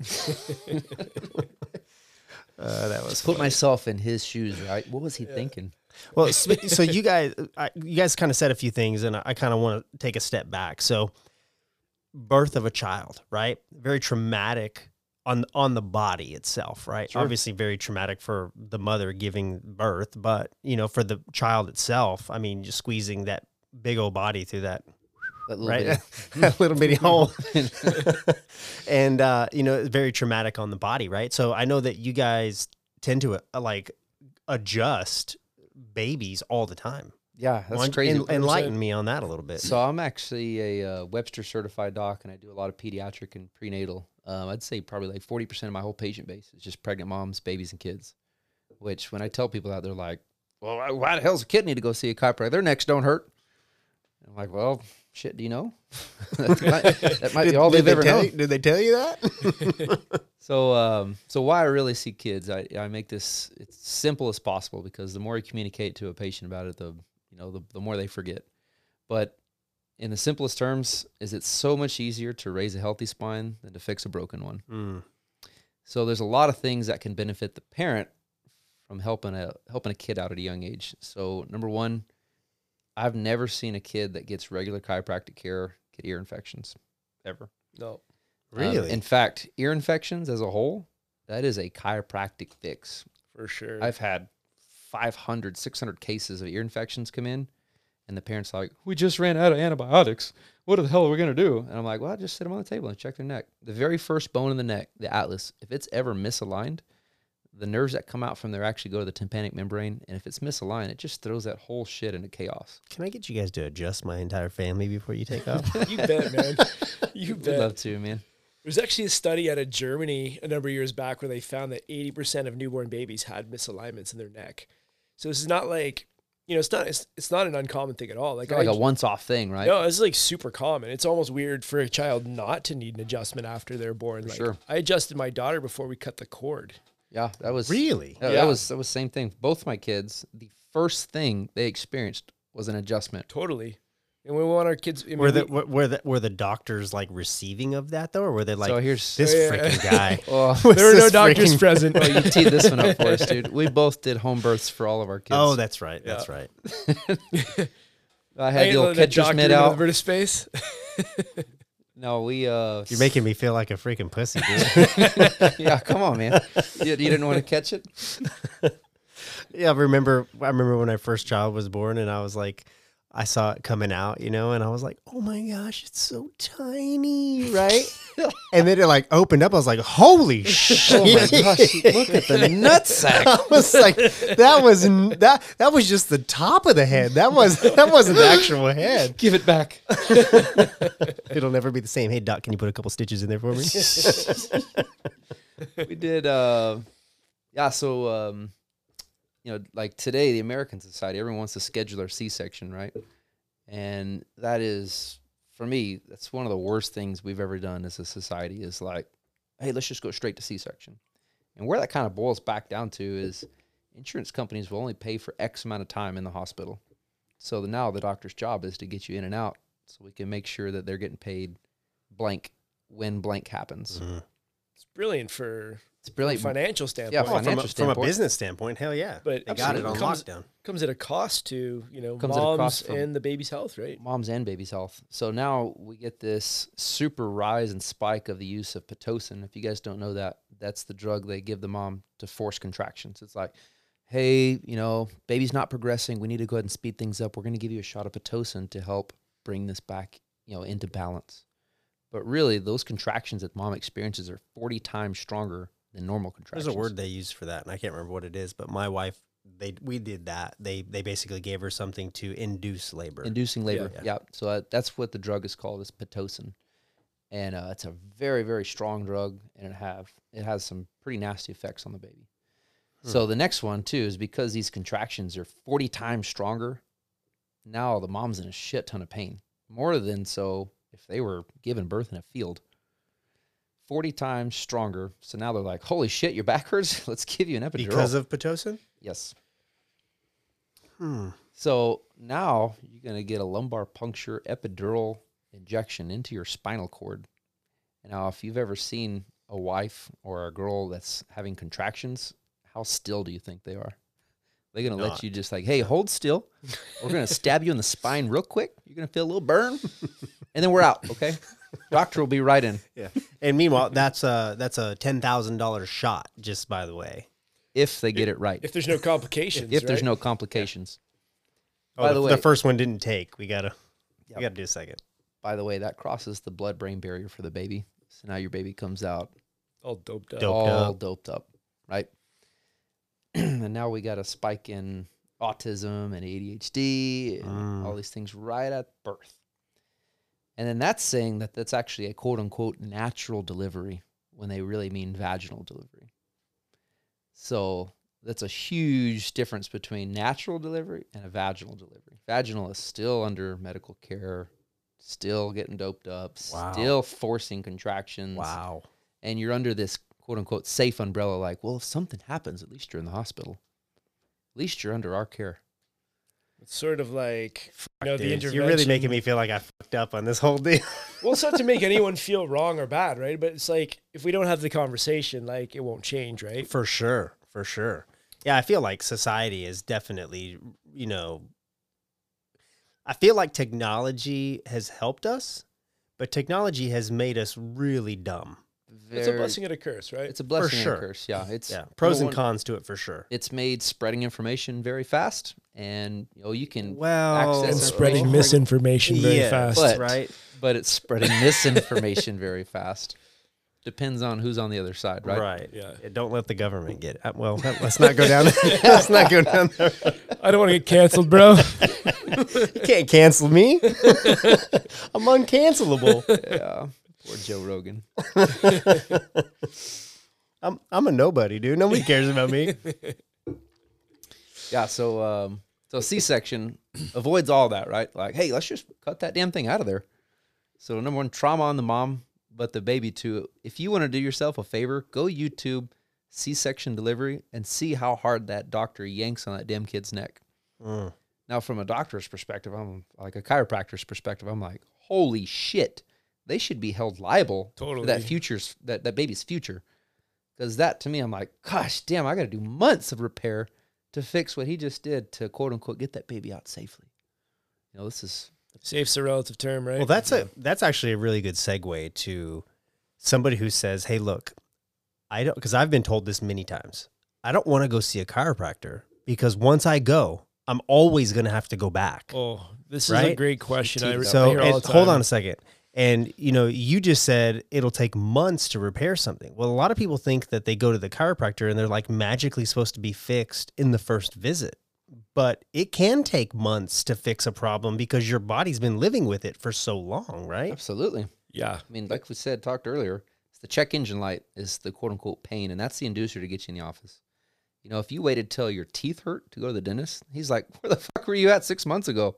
uh, that was Put funny. myself in his shoes, right? What was he yeah. thinking? Well, so you guys, I, you guys kind of said a few things, and I, I kind of want to take a step back. So, birth of a child, right? Very traumatic on on the body itself, right? Sure. Obviously, very traumatic for the mother giving birth, but you know, for the child itself, I mean, just squeezing that big old body through that. That little right, bitty. that little bitty hole, and uh, you know, it's very traumatic on the body, right? So I know that you guys tend to uh, like adjust babies all the time. Yeah, that's Why, crazy. En- enlighten me on that a little bit. So I'm actually a uh, Webster certified doc, and I do a lot of pediatric and prenatal. Um, I'd say probably like forty percent of my whole patient base is just pregnant moms, babies, and kids. Which when I tell people that, they're like, "Well, why, why the hell's a kid need to go see a chiropractor? Their necks don't hurt." I'm like, "Well, shit, do you know?" that might, that might did, be all they've they ever tell known. You, did they tell you that? So, um, so why I really see kids, I, I make this it's simple as possible, because the more you communicate to a patient about it, the you know the, the more they forget. But in the simplest terms, is it's so much easier to raise a healthy spine than to fix a broken one. Mm. So there's a lot of things that can benefit the parent from helping a helping a kid out at a young age. So number one, I've never seen a kid that gets regular chiropractic care get ear infections, ever. No. Really? Um, in fact, ear infections as a whole, that is a chiropractic fix. For sure. I've had five hundred, six hundred cases of ear infections come in, and the parents are like, "We just ran out of antibiotics. What the hell are we going to do?" And I'm like, "Well, just sit them on the table and check their neck." The very first bone in the neck, the atlas, if it's ever misaligned, the nerves that come out from there actually go to the tympanic membrane, and if it's misaligned, it just throws that whole shit into chaos. Can I get you guys to adjust my entire family before you take off? You bet, man. You We'd bet. love to, man. There's actually a study out of Germany a number of years back where they found that eighty percent of newborn babies had misalignments in their neck. So this is not like, you know, it's not it's, it's not an uncommon thing at all. Like, It's not like I, a once-off thing, right? No, it's like super common. It's almost weird for a child not to need an adjustment after they're born. For Like, sure. I adjusted my daughter before we cut the cord. Yeah, that was Really? That, Yeah. that was that was same thing. Both my kids, the first thing they experienced was an adjustment. Totally. And we want our kids. I mean, Were the we- were, were the were the doctors like receiving of that though, or were they like, So here's this Oh, yeah. freaking guy? Oh, was there were no this doctors freaking- present. well, you teed this one up for us, dude. We both did home births for all of our kids. Oh, that's right. That's Yeah. right. I I had ain't the old letting that catcher's doctor mitt into out. the space. No, we uh You're making me feel like a freaking pussy, dude. yeah, come on, man. You, you didn't want to catch it? Yeah, I remember. I remember when my first child was born, and I was like, I saw it coming out, you know, and I was like, oh my gosh, it's so tiny, right? And then it like opened up. I was like, holy shit! Oh my gosh, look at the nutsack. I was like, that was n- that that was just the top of the head. That was that wasn't the actual head. Give it back. It'll never be the same. Hey, Doc, can you put a couple stitches in there for me? We did uh yeah, so um you know, like today, the American Society, everyone wants to schedule their C-section, right? And that is, for me, that's one of the worst things we've ever done as a society is like, hey, let's just go straight to C-section. And where that kind of boils back down to is insurance companies will only pay for X amount of time in the hospital. So the, now the doctor's job is to get you in and out so we can make sure that they're getting paid blank when blank happens. Mm-hmm. It's brilliant for It's from a brilliant. financial standpoint. Yeah, From a, financial from a standpoint. business standpoint, hell yeah. But they got it absolutely. on Comes- lockdown. comes at a cost to, you know, Comes at a moms cost from- and the baby's health, right? Moms and baby's health. So now we get this super rise and spike of the use of Pitocin. If you guys don't know that, that's the drug they give the mom to force contractions. It's like, hey, you know, baby's not progressing. We need to go ahead and speed things up. We're going to give you a shot of Pitocin to help bring this back, you know, into balance. But really, those contractions that mom experiences are forty times stronger than normal contractions. There's a word they use for that, and I can't remember what it is. But my wife, they we did that. They they basically gave her something to induce labor. Inducing labor. Yeah. Yeah. So uh, that's what the drug is called, is Pitocin. And uh, it's a very, very strong drug, and it have it has some pretty nasty effects on the baby. Hmm. So the next one, too, is because these contractions are forty times stronger, now the mom's in a shit ton of pain. More than so if they were giving birth in a field. forty times stronger. So now they're like, holy shit, your back hurts? Let's give you an epidural. Because of Pitocin? Yes. Hmm. So now you're going to get a lumbar puncture epidural injection into your spinal cord. Now, if you've ever seen a wife or a girl that's having contractions, how still do you think they are? They're going to let Not. you just like, hey, hold still. We're going to stab you in the spine real quick. You're going to feel a little burn. And then we're out, okay? Doctor will be right in. Yeah. And meanwhile, that's a that's a ten thousand dollar shot. Just by the way, If they get it right. If there's no complications, If there's right? no complications. oh, By the, the way- the first one didn't take. We gotta Yep. we gotta do a second. By the way, that crosses the blood-brain barrier for the baby. So now your baby comes out all doped up. Dope. all up. doped up, right? And now we got a spike in autism and A D H D and Mm. all these things right at birth. And then that's saying that that's actually a quote-unquote natural delivery when they really mean vaginal delivery. So that's a huge difference between natural delivery and a vaginal delivery. Vaginal is still under medical care, still getting doped up, Wow. still forcing contractions. Wow. And you're under this quote unquote safe umbrella, like, well, if something happens, at least you're in the hospital. At least you're under our care. It's sort of like, you know, the Dude, intervention. you're really making me feel like I fucked up on this whole deal. Well, it's not to make anyone feel wrong or bad, right? But it's like, if we don't have the conversation, like, it won't change, right? For sure. For sure. Yeah, I feel like society is definitely, you know, I feel like technology has helped us, but technology has made us really dumb. It's a Very- blessing and a curse, right? It's a blessing sure. and a curse. Yeah, it's Yeah, pros number and one, cons to it for sure. It's made spreading information very fast, and you know you can Well, and access information spreading very- misinformation very yeah, fast. but- right? but it's spreading misinformation very fast. Depends on who's on the other side, right? Right. Yeah. Don't let the government get it. Uh, Well, let's not go down. Let's not go down there. I don't want to get canceled, bro. You can't cancel me. I'm uncancelable. Yeah. Poor Joe Rogan. I'm I'm a nobody, dude. Nobody cares about me. Yeah, so um, so C-section avoids all that, right? Like, hey, let's just cut that damn thing out of there. So number one, trauma on the mom, but the baby too. If you want to do yourself a favor, go YouTube C-section delivery and see how hard that doctor yanks on that damn kid's neck. Mm. Now, from a doctor's perspective, I'm like a chiropractor's perspective. I'm like, holy shit, they should be held liable for Totally. that future's that that baby's future. Because that to me, I'm like, gosh, damn, I got to do months of repair to fix what he just did to quote unquote get that baby out safely. You know, this is Safe's a relative term, right? Well, that's a that's actually a really good segue to somebody who says, "Hey, look, I don't," because I've been told this many times. I don't want to go see a chiropractor because once I go, I'm always going to have to go back. Oh, this is a Right? great question. I, I So, hear all and the time. hold on a second. And, you know, you just said it'll take months to repair something. Well, a lot of people think that they go to the chiropractor and they're like magically supposed to be fixed in the first visit. But it can take months to fix a problem because your body's been living with it for so long, right? absolutely. Yeah. I mean, like we said, talked earlier, it's the check engine light is the quote unquote pain, and that's the inducer to get you in the office. You know, if you waited till your teeth hurt to go to the dentist, he's like, where the fuck were you at six months ago?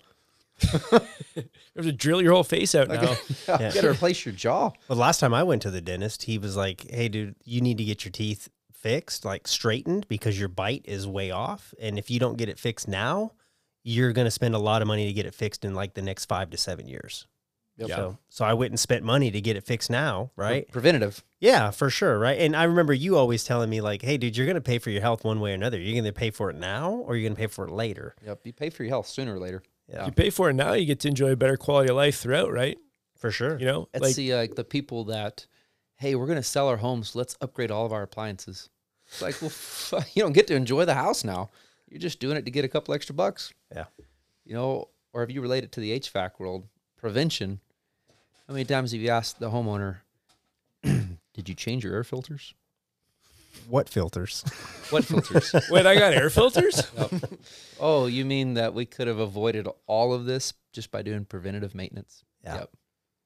You have to drill your whole face out now. You Yeah. got to replace your jaw. Well, last time I went to the dentist, he was like, "Hey, dude, you need to get your teeth fixed, like straightened, because your bite is way off. And if you don't get it fixed now, you're going to spend a lot of money to get it fixed in like the next five to seven years." Yep. So, so I went and spent money to get it fixed now, right? Preventative. Yeah, for sure, right? And I remember you always telling me like, "Hey, dude, you're going to pay for your health one way or another. You're going to pay for it now, or you're going to pay for it later." Yep. You pay for your health sooner or later. Yeah, You pay for it now, you get to enjoy a better quality of life throughout, right? for sure. You know, Let's like see, like the people that, hey, we're going to sell our homes. Let's upgrade all of our appliances. It's like, well, f- you don't get to enjoy the house now. You're just doing it to get a couple extra bucks. Yeah. You know, or if you relate it to the H V A C world, prevention. How many times have you asked the homeowner, did you change your air filters? What filters? What filters? wait, I got air filters? Oh, you mean that we could have avoided all of this just by doing preventative maintenance? Yeah. Yep.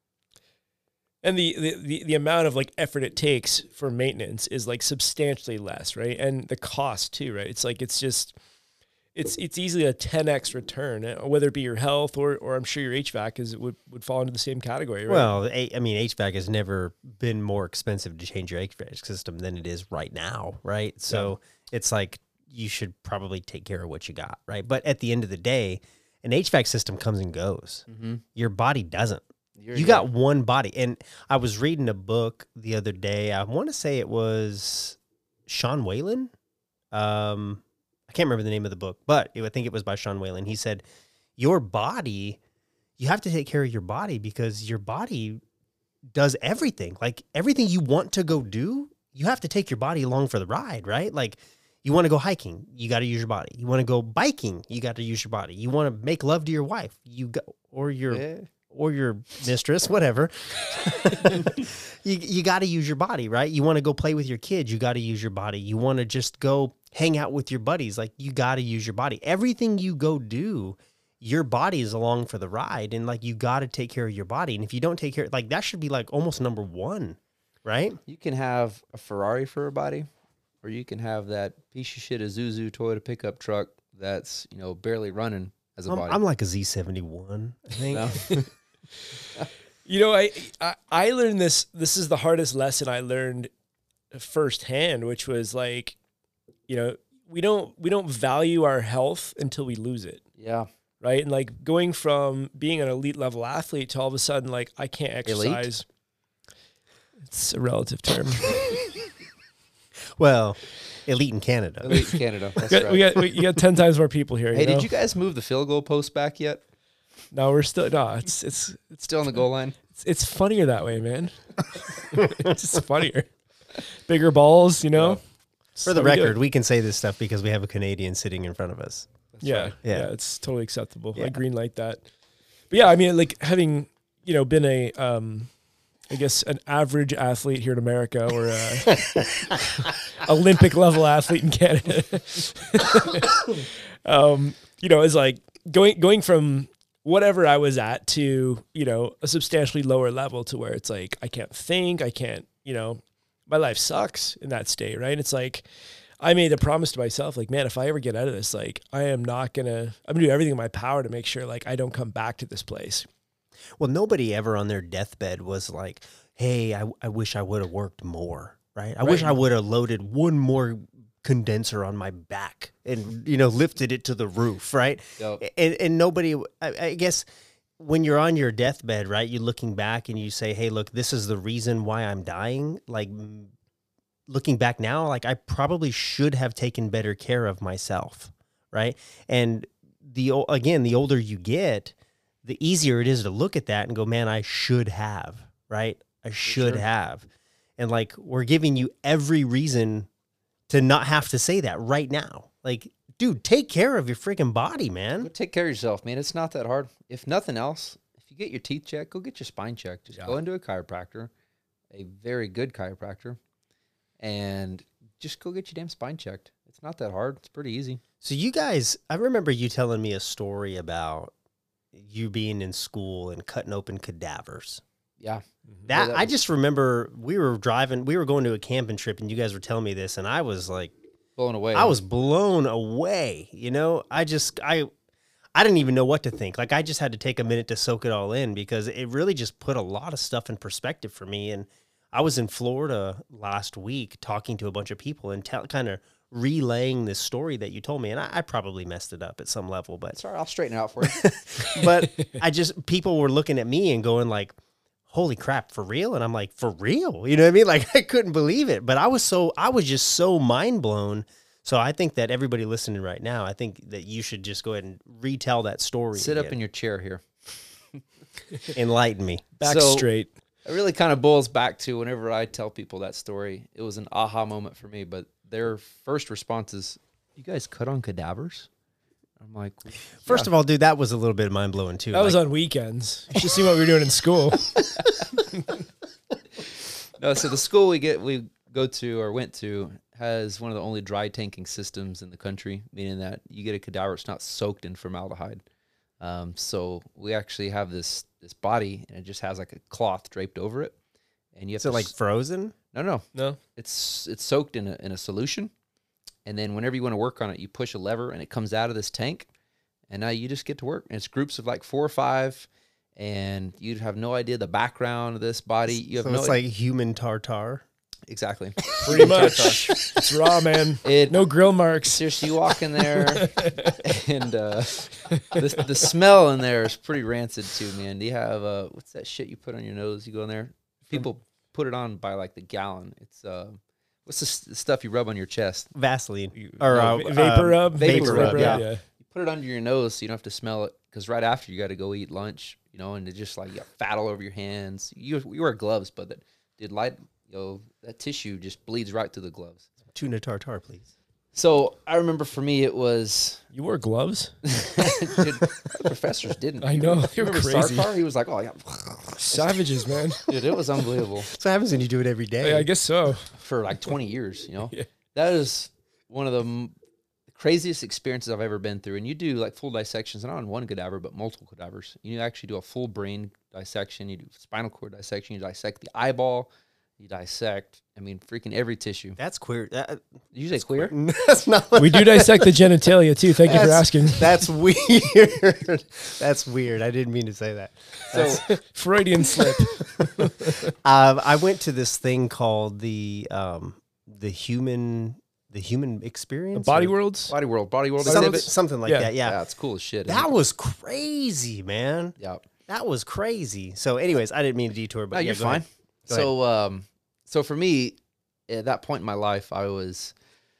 And the, the, the, the amount of like effort it takes for maintenance is like substantially less, right? And the cost too, right? It's like, it's just, it's it's easily a ten X return, uh, whether it be your health or or I'm sure your H V A C is would would fall into the same category, right? Well, a- I mean, H V A C has never been more expensive to change your H V A C system than it is right now, right? So it's like you should probably take care of what you got, right? But at the end of the day, an H V A C system comes and goes. Mm-hmm. Your body doesn't. You're, You got one body. And I was reading a book the other day. I want to say it was Sean Whalen. Um, I can't remember the name of the book, but it, I think it was by Sean Whalen. He said, your body, you have to take care of your body because your body does everything. Like everything you want to go do, you have to take your body along for the ride, right? Like you want to go hiking, you got to use your body. You want to go biking, you got to use your body. You want to make love to your wife, you go, or your Yeah. or your mistress, whatever. you you got to use your body, right? You want to go play with your kids, you got to use your body. You want to just go hang out with your buddies, like you got to use your body. Everything you go do, your body is along for the ride, and like you got to take care of your body. And if you don't take care, like that should be like almost number one, right? You can have a Ferrari for a body, or you can have that piece of shit Isuzu Toyota pickup truck that's, you know, barely running as a I'm, body. I'm like a Z seventy-one, I think. No. You know, I, I I learned this. This is the hardest lesson I learned firsthand, which was like, you know, we don't we don't value our health until we lose it, Yeah. right? And like going from being an elite level athlete to all of a sudden, like I can't Elite? exercise. It's a relative term. Well, elite in Canada. Elite Canada. That's we, got, right. we got we, you got ten times more people here. Hey, you know? did you guys move the field goal post back yet? No, we're still no. It's it's It's still on the goal line. it's, it's funnier that way, man. It's just funnier. Bigger balls, you know. For the record, we can say this stuff because we have a Canadian sitting in front of us. Yeah, right. yeah, Yeah. it's totally acceptable. Yeah. I green light that. But yeah, I mean, like having you know been a um, I guess an average athlete here in America or a Olympic level athlete in Canada, um, you know, is like going going from whatever I was at to you know a substantially lower level to where it's like I can't think, I can't, you know, my life sucks in that state, right? It's like. I made a promise to myself, like, man, if I ever get out of this, like, I am not gonna, I'm gonna do everything in my power to make sure, like, I don't come back to this place. Well, nobody ever on their deathbed was like, hey, I, I wish I would have worked more, right? I wish Right. I would have loaded one more condenser on my back and, you know, lifted it to the roof, right? Yep. And, and nobody, I, I guess, when you're on your deathbed, right, you're looking back and you say, hey, look, this is the reason why I'm dying. Like, looking back now, like I probably should have taken better care of myself, right? And the o- again, the older you get, the easier it is to look at that and go, man, I should have, right? I should sure. have. And like we're giving you every reason to not have to say that right now. Like, dude, take care of your freaking body, Go man. take care of yourself, man. It's not that hard. If nothing else, if you get your teeth checked, go get your spine checked. Just Yeah. go into a chiropractor, a very good chiropractor, and just go get your damn spine checked. It's not that hard. It's pretty easy. So you guys, I remember you telling me a story about you being in school and cutting open cadavers. Yeah. That, that I was- just remember we were driving, we were going to a camping trip, and you guys were telling me this, and I was like, Blown away. I was blown away. You know, I just, I, I didn't even know what to think. Like, I just had to take a minute to soak it all in because it really just put a lot of stuff in perspective for me. And I was in Florida last week talking to a bunch of people and tell, kind of relaying this story that you told me, and I, I probably messed it up at some level, but Sorry, I'll straighten it out for you. but I just, people were looking at me and going like, holy crap, for real? And I'm like, for real? You know what I mean? Like, I couldn't believe it, but I was so, I was just so mind blown. So I think that everybody listening right now, I think that you should just go ahead and retell that story. Sit up in again. your chair here. Enlighten me. Back So- straight. It really kind of boils back to whenever I tell people that story, it was an aha moment for me. But their first response is, "You guys cut on cadavers?" I'm like, First of all, dude, that was a little bit mind blowing too. That was Like, on weekends. You should see what we were doing in school. No, so the school we get we go to or went to has one of the only dry tanking systems in the country, meaning that you get a cadaver, it's not soaked in formaldehyde. Um, so we actually have this this body, and it just has like a cloth draped over it, and you have is it to like s- frozen? no no No, it's it's soaked in a in a solution, And then whenever you want to work on it, you push a lever and it comes out of this tank. And now you just get to work. And it's groups of like four or five. And you have no idea the background of this body. You have So no it's idea. like human tartar. Exactly. Pretty much. It's raw, man. It, No grill marks. Seriously, you walk in there, and uh, the, the smell in there is pretty rancid too, man. Do you have, uh, what's that shit you put on your nose? You go in there? People put it on by like the gallon. It's, uh, what's the, s- the stuff you rub on your chest? Vaseline. Or no, uh, Va- vapor um, rub. Vapor, rub, yeah. You put it under your nose so you don't have to smell it, because right after you got to go eat lunch, you know, and it just like, you got fat all over your hands. You, you wear gloves, but that, dude, light, you know, that tissue just bleeds right through the gloves. Tuna tartar, please. So I remember for me, it was, You wore gloves? dude, professors didn't. I know, they were Remember crazy. Sarkar? He was like, oh, yeah. Savages, man. Dude, it was unbelievable So what happens when you do it every day? Yeah, I guess so. for like twenty years, you know? Yeah. That is one of the m- craziest experiences I've ever been through. And you do like full dissections, not on one cadaver, but multiple cadavers. You actually do a full brain dissection. You do spinal cord dissection. You dissect the eyeball. You dissect, I mean, freaking every tissue. That's queer. That, Did you say queer? that's not what We do dissect the genitalia, too. Thank you for That's- asking. That's weird. That's weird. I didn't mean to say that. So, Freudian slip. Um, I went to this thing called the um, the human the human experience. Body or Worlds? Body World, Body World Some- exhibit. something like Yeah. that. Yeah. Yeah, it's cool as shit. isn't That it? was crazy, man. Yeah. That was crazy. So, anyways, I didn't mean to detour, but No, yeah, you're go fine. ahead. Go So, um, so for me, at that point in my life, I was,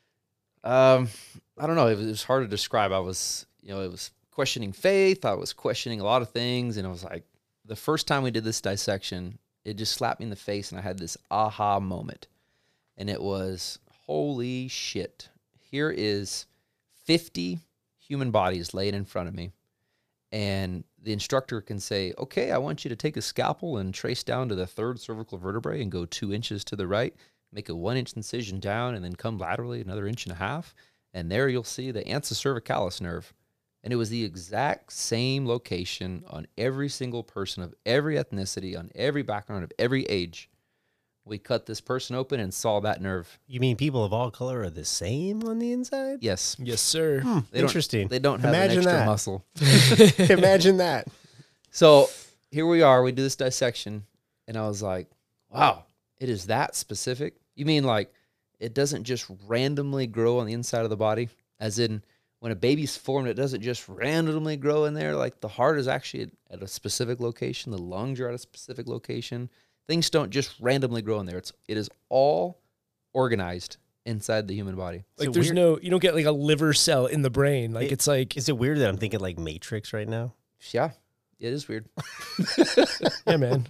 um, I don't know, it was, it was hard to describe. I was, you know, it was questioning faith. I was questioning a lot of things, and I was like, the first time we did this dissection, it just slapped me in the face, and I had this aha moment, and it was, holy shit! Here is fifty human bodies laid in front of me. And the instructor can say, okay, I want you to take a scalpel and trace down to the third cervical vertebrae and go two inches to the right, make a one inch incision down, and then come laterally another inch and a half. And there you'll see the ansa cervicalis nerve. And it was the exact same location on every single person of every ethnicity, on every background of every age. We cut this person open and saw that nerve. You mean people of all color are the same on the inside? Yes. Yes, sir. They don't- Interesting. They don't have Imagine an extra that. muscle. Imagine that. So here we are. We do this dissection, and I was like, wow, it is that specific? You mean like it doesn't just randomly grow on the inside of the body? As in, when a baby's formed, it doesn't just randomly grow in there. Like the heart is actually at, at a specific location. The lungs are at a specific location. Things don't just randomly grow in there. It's, it is all organized inside the human body. Like So there's weird- no, you don't get like a liver cell in the brain. Like It- it's like, Is it weird that I'm thinking like Matrix right now? Yeah, it is weird. yeah, man.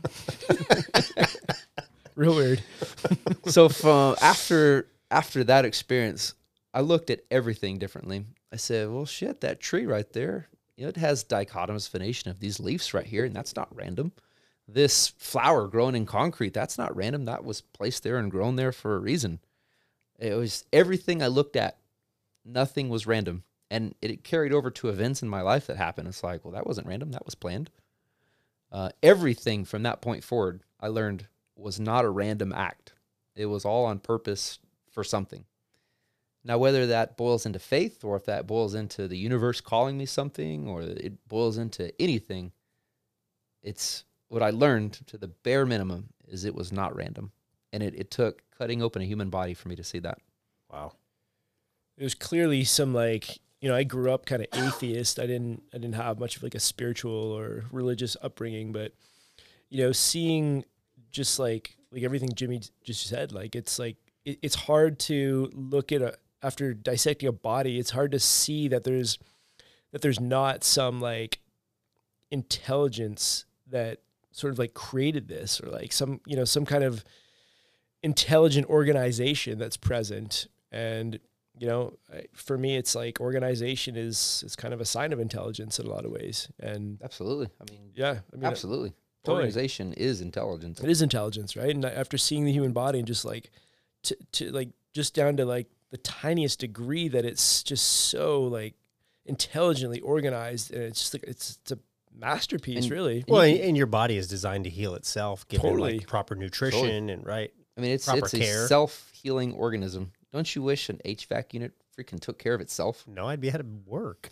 Real weird. So from after after that experience, I looked at everything differently. I said, well, shit, that tree right there, you know, it has dichotomous venation of these leaves right here, and that's not random. This flower grown in concrete, that's not random. That was placed there and grown there for a reason. It was everything I looked at, nothing was random. And it carried over to events in my life that happened. It's like, well, that wasn't random. That was planned. Uh, everything from that point forward, I learned was not a random act. It was all on purpose for something. Now, whether that boils into faith or if that boils into the universe calling me something or it boils into anything, it's what I learned to the bare minimum is it was not random. And it, it took cutting open a human body for me to see that. Wow. There's clearly some like, you know, I grew up kind of atheist. I didn't, I didn't have much of like a spiritual or religious upbringing, but you know, seeing just like, like everything Jimmy just said, like, it's like, it, it's hard to look at a, after dissecting a body, it's hard to see that there's, that there's not some like intelligence that sort of like created this or like some, you know, some kind of intelligent organization that's present. And, you know, I- for me, it's like organization is, is kind of a sign of intelligence in a lot of ways. And Absolutely. I mean, yeah, I mean, absolutely. totally. Organization is intelligence. it is intelligence, right? And after seeing the human body and just like, to, to like, just down to like the tiniest degree that it's just so like intelligently organized, and it's just like, it's, it's a masterpiece, And- really. Well, and, and your body is designed to heal itself, given Totally. like proper nutrition and right. I mean, it's Proper it's care. a self-healing organism. Don't you wish an H V A C unit freaking took care of itself. No, I'd be out of work.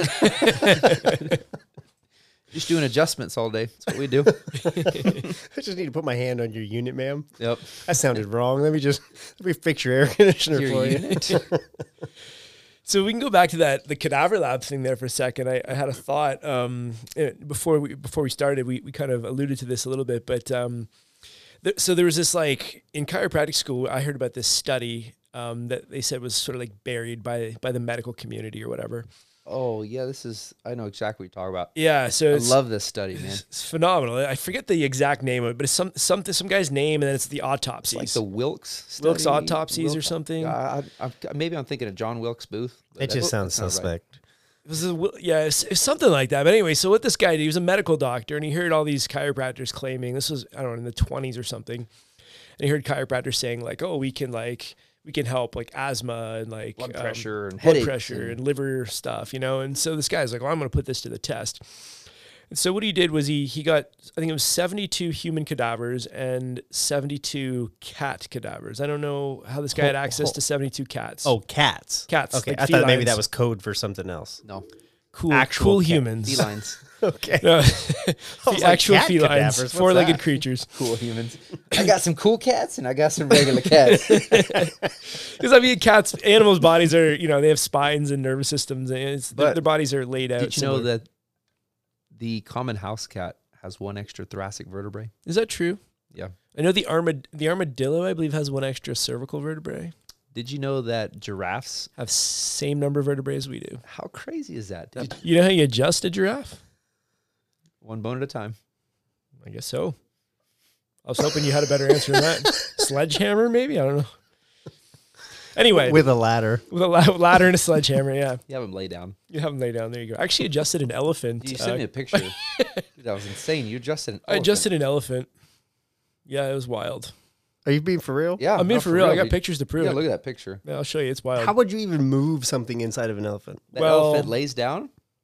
Just doing adjustments all day. That's what we do. I just need to put my hand on your unit, ma'am. Yep. That sounded wrong. Let me just let me fix your air conditioner Your for unit. you. So we can go back to that the cadaver lab thing there for a second. I, I had a thought um, eh, before we before we started. We we kind of alluded to this a little bit, but um, th- so there was this like in chiropractic school. I heard about this study um, that they said was sort of like buried by by the medical community or whatever. Oh yeah, this is. I know exactly what you're talking about. Yeah, so I it's, love this study, man. it's phenomenal. I forget the exact name of it, but it's some some some guy's name, and then it's the It's autopsies. like the Wilkes study. Wilkes autopsies or Wilkes- something. I, I, I, maybe I'm thinking of John Wilkes Booth. but It that- just that sounds right. suspect. It was a, yeah, it's, it's something like that. But anyway, so what this guy did, he was a medical doctor, and he heard all these chiropractors claiming, this was, I don't know, in the twenties or something. And he heard chiropractors saying like, oh, we can like, we can help like asthma and like Blood um, pressure and blood headaches pressure and, and- liver stuff, you know? And so this guy's like, well, I'm going to put this to the test. And so what he did was he, he got, I think it was seventy-two human cadavers and seventy-two cat cadavers. I don't know how this guy had Ho- access ho- to seventy-two cats. Oh, cats. Cats, Okay, like I thought maybe felines. that was code for something else. No, cool, actual cool cat- humans. felines. Okay. No, was the like, actual cat felines, cadavers, what's four-legged that? creatures. Cool humans. I got some cool cats and I got some regular cats. Because I mean, cats, animals' bodies are, you know, they have spines and nervous systems, and it's, their, But their bodies are laid out. Did you know similar. that the common house cat has one extra thoracic vertebrae? Is that true? Yeah. I know the armad the armadillo, I believe, has one extra cervical vertebrae. Did you know that giraffes? Have same number of vertebrae as we do. How crazy is that? Did You know how you adjust a giraffe? One bone at a time. I guess so. I was hoping you had a better answer than that. Sledgehammer, maybe? I don't know. Anyway, with, With a ladder. a la- ladder and a sledgehammer, yeah. You have them lay down. You have them lay down. There you go. I actually adjusted an elephant. You sent uh, me a picture. Dude, that was insane. You adjusted an I elephant. adjusted an elephant. Yeah, it was wild. Are you being for real? Yeah. I'm being no, for real. I got dude. pictures to prove Yeah, it. look at that picture. Yeah, I'll show you. It's wild. How would you even move something inside of an elephant? That Well- elephant lays down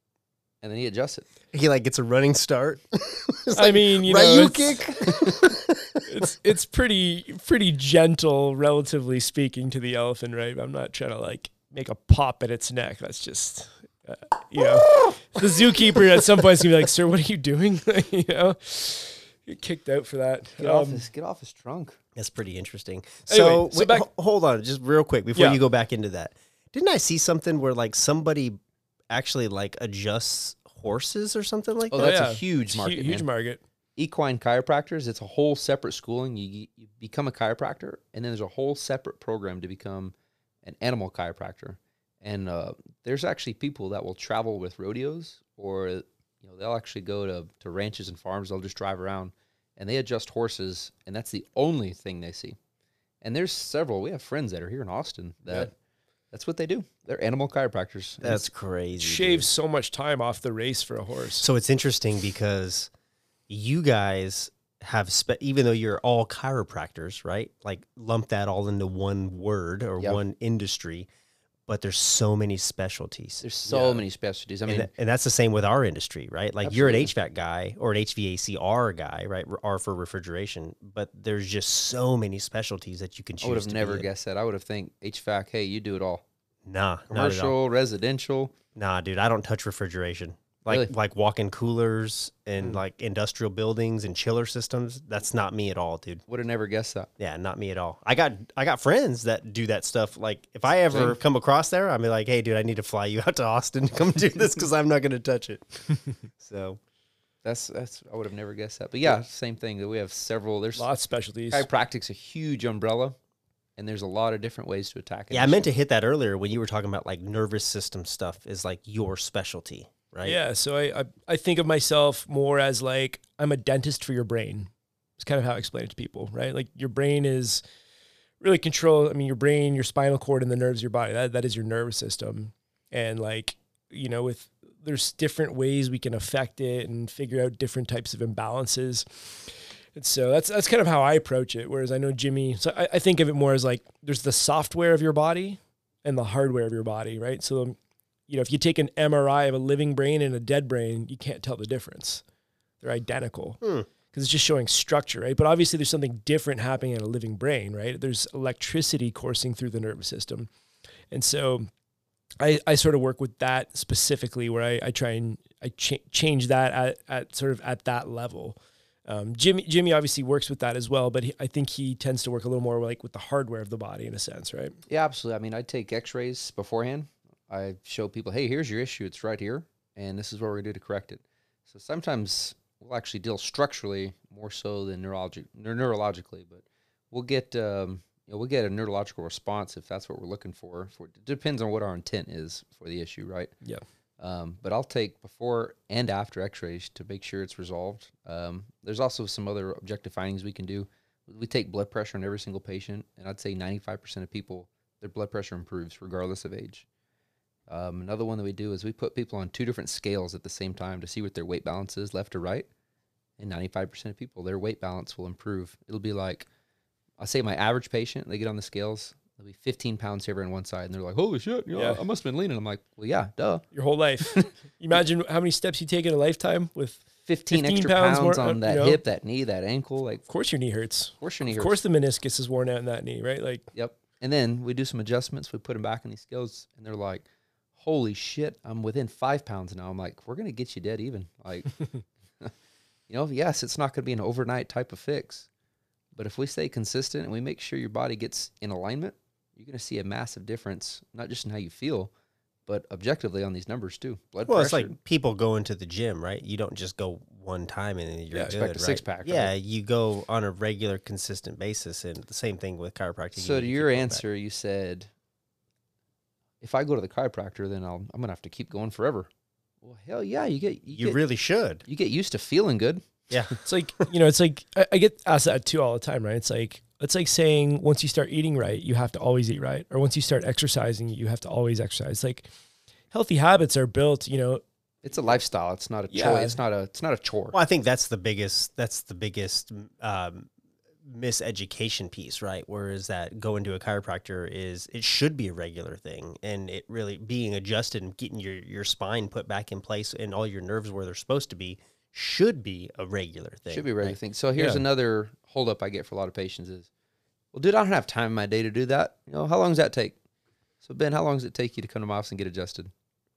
and then he adjusts it. He like gets a running start. It's I like, mean, you know, Ryu it's, kick. it's it's pretty pretty gentle, relatively speaking, to the elephant, right? I'm not trying to like make a pop at its neck. That's just, uh, you know, the zookeeper at some point is gonna be like, "Sir, what are you doing?" You know, get kicked out for that. Get off Um, his get off his trunk. That's pretty interesting. Anyway, so, so wait, back- ho- hold on, just real quick before Yeah. you go back into that. Didn't I see something where like somebody actually like adjusts horses or something like Oh, that? that's a yeah. huge It's market, hu- Huge man. market. Equine chiropractors, it's a whole separate schooling. You, you become a chiropractor, and then there's a whole separate program to become an animal chiropractor. And uh, there's actually people that will travel with rodeos, or you know, they'll actually go to, to ranches and farms. They'll just drive around, and they adjust horses, and that's the only thing they see. And there's several. We have friends that are here in Austin that that's what they do. They're animal chiropractors. And That's crazy. Shaves dude. so much time off the race for a horse. So it's interesting because you guys have, spe- even though you're all chiropractors, right? Like lump that all into one word or Yep. one industry, but there's so many specialties. There's so Yeah. many specialties. I and, mean, tha- and that's the same with our industry, right? Like you're an Absolutely. H V A C guy or an H V A C R guy, right? R for refrigeration, but there's just so many specialties that you can choose. I would have to be never in. guessed that. I would have think H V A C. Hey, you do it all. Nah, not at all. Commercial, residential. Nah, dude, I don't touch refrigeration. Like Really? like walk-in coolers and Mm. like industrial buildings and chiller systems. That's not me at all, dude. Would have never guessed that. Yeah, not me at all. I got I got friends that do that stuff. Like if I ever Same. come across there, I'm like, hey, dude, I need to fly you out to Austin to come do this because I'm not gonna touch it. So That's that's. I would have never guessed that. But yeah, same thing. That we have several. There's Lots of specialties. chiropractic's a huge umbrella, and there's a lot of different ways to attack it. yeah, I meant to hit that earlier when you were talking about like nervous system stuff is like your specialty, right? Yeah, so I, I I think of myself more as like I'm a dentist for your brain. It's kind of how I explain it to people, right? Like your brain is really control. I mean, your brain, your spinal cord, and the nerves of your body. That that is your nervous system. And like you know, with there's different ways we can affect it and figure out different types of imbalances. And so that's that's kind of how I approach it. Whereas I know Jimmy, so I, I think of it more as like there's the software of your body and the hardware of your body, right? So um, you know, if you take an M R I of a living brain and a dead brain, you can't tell the difference. They're identical because Hmm. it's just showing structure, right? But obviously there's something different happening in a living brain, right? There's electricity coursing through the nervous system. And so I, I sort of work with that specifically, where I, I try and I ch- change that at, at sort of at that level. Um, Jimmy Jimmy obviously works with that as well, but he, I think he tends to work a little more like with the hardware of the body in a sense, right? Yeah, absolutely. I mean, I take x-rays beforehand. I show people, hey, here's your issue. It's right here, and this is what we're going to do to correct it. So sometimes we'll actually deal structurally more so than neurologi- neurologically, but we'll get um, you know, we'll get a neurological response if that's what we're looking for. for. It depends on what our intent is for the issue, right? Yeah. Um, but I'll take before and after x-rays to make sure it's resolved. Um, there's also some other objective findings we can do. We take blood pressure on every single patient, and I'd say ninety-five percent of people, their blood pressure improves regardless of age. Um, another one that we do is we put people on two different scales at the same time to see what their weight balance is, left or right. And ninety-five percent of people, their weight balance will improve. It'll be like, I'll say my average patient, they get on the scales, they'll be fifteen pounds heavier on one side, and they're like, holy shit, you know, Yeah. I must have been leaning. I'm like, well, yeah, duh. Your whole life. Imagine how many steps you take in a lifetime with, fifteen, fifteen extra pounds pounds, more, uh, on that you know. hip, that knee, that ankle. Like, of course your knee hurts. of course your knee Of hurts. course the meniscus is worn out in that knee, right? Like, Yep. And then we do some adjustments. We put them back in these scales, and they're like, holy shit, I'm within five pounds now. I'm like, we're going to get you dead even. Like, you know, yes, it's not going to be an overnight type of fix. But if we stay consistent and we make sure your body gets in alignment, you're going to see a massive difference, not just in how you feel, but objectively on these numbers too. Blood Well, pressure. it's like people going to the gym, right? You don't just go one time and then you're Yeah, good, expect a right? six-pack, right? Yeah, you go on a regular, consistent basis, and the same thing with chiropractic. So You to keep your going back. answer, you said, if I go to the chiropractor, then I'll, I'm going to have to keep going forever. Well, hell yeah, you get you, you get, really should. you get used to feeling good. Yeah, it's like, you know, it's like, I, I get asked that too all the time, right? It's like, it's like saying once you start eating right, you have to always eat right. Or once you start exercising, you have to always exercise. It's like healthy habits are built, you know. It's a lifestyle. It's not a Yeah. chore. It's not a. It's not a chore. well, I think that's the biggest. That's the biggest um, miseducation piece, right? Whereas that going to a chiropractor is it should be a regular thing, and it really being adjusted and getting your your spine put back in place and all your nerves where they're supposed to be should be a regular thing. Should be a regular right? thing. So here's Yeah. another holdup I get for a lot of patients is, well, dude, I don't have time in my day to do that. You know, how long does that take? So Ben, how long does it take you to come to my office and get adjusted?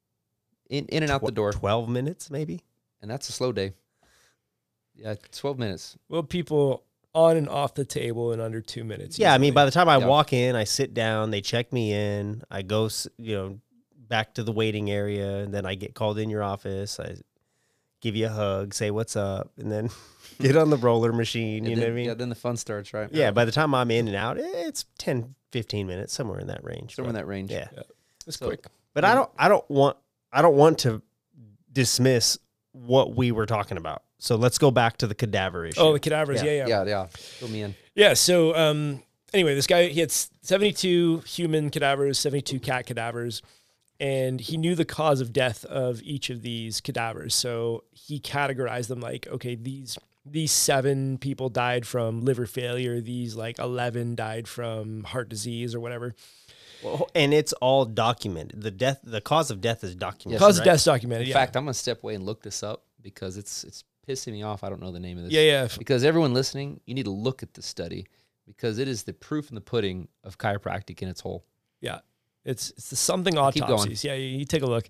In in and out the Tw- door, Twelve minutes, maybe. and that's a slow day. Yeah, twelve minutes. Well, people on and off the table in under two minutes. Yeah, I mean, usually. by the time I Yeah. walk in, I sit down, they check me in, I go, s- you know, back to the waiting area, and then I get called in your office. I give you a hug, say what's up, and then get on the roller machine. You And know then, what I mean? Yeah, then the fun starts, right? Yeah, by the time I'm in and out, eh, it's ten, fifteen minutes, somewhere in that range. somewhere in but- that range. Yeah. it's so- quick. But I don't I don't want I don't want to dismiss what we were talking about. So let's go back to the cadaver issue. Oh, the cadavers. Yeah. Yeah, yeah. yeah, yeah. Fill me in. Yeah. So, um, anyway, this guy, he had seventy-two human cadavers, seventy-two cat cadavers, and he knew the cause of death of each of these cadavers. So he categorized them like, okay, these, these seven people died from liver failure. These like eleven died from heart disease or whatever. Well, and it's all documented. The death the cause of death is documented. Cause of right? death's documented. In Yeah. fact, I'm gonna step away and look this up because it's it's pissing me off. I don't know the name of this. yeah, yeah. Because everyone listening, you need to look at this study because it is the proof in the pudding of chiropractic in its whole. Yeah, it's it's the something Keep going. autopsies. Yeah, you, you take a look.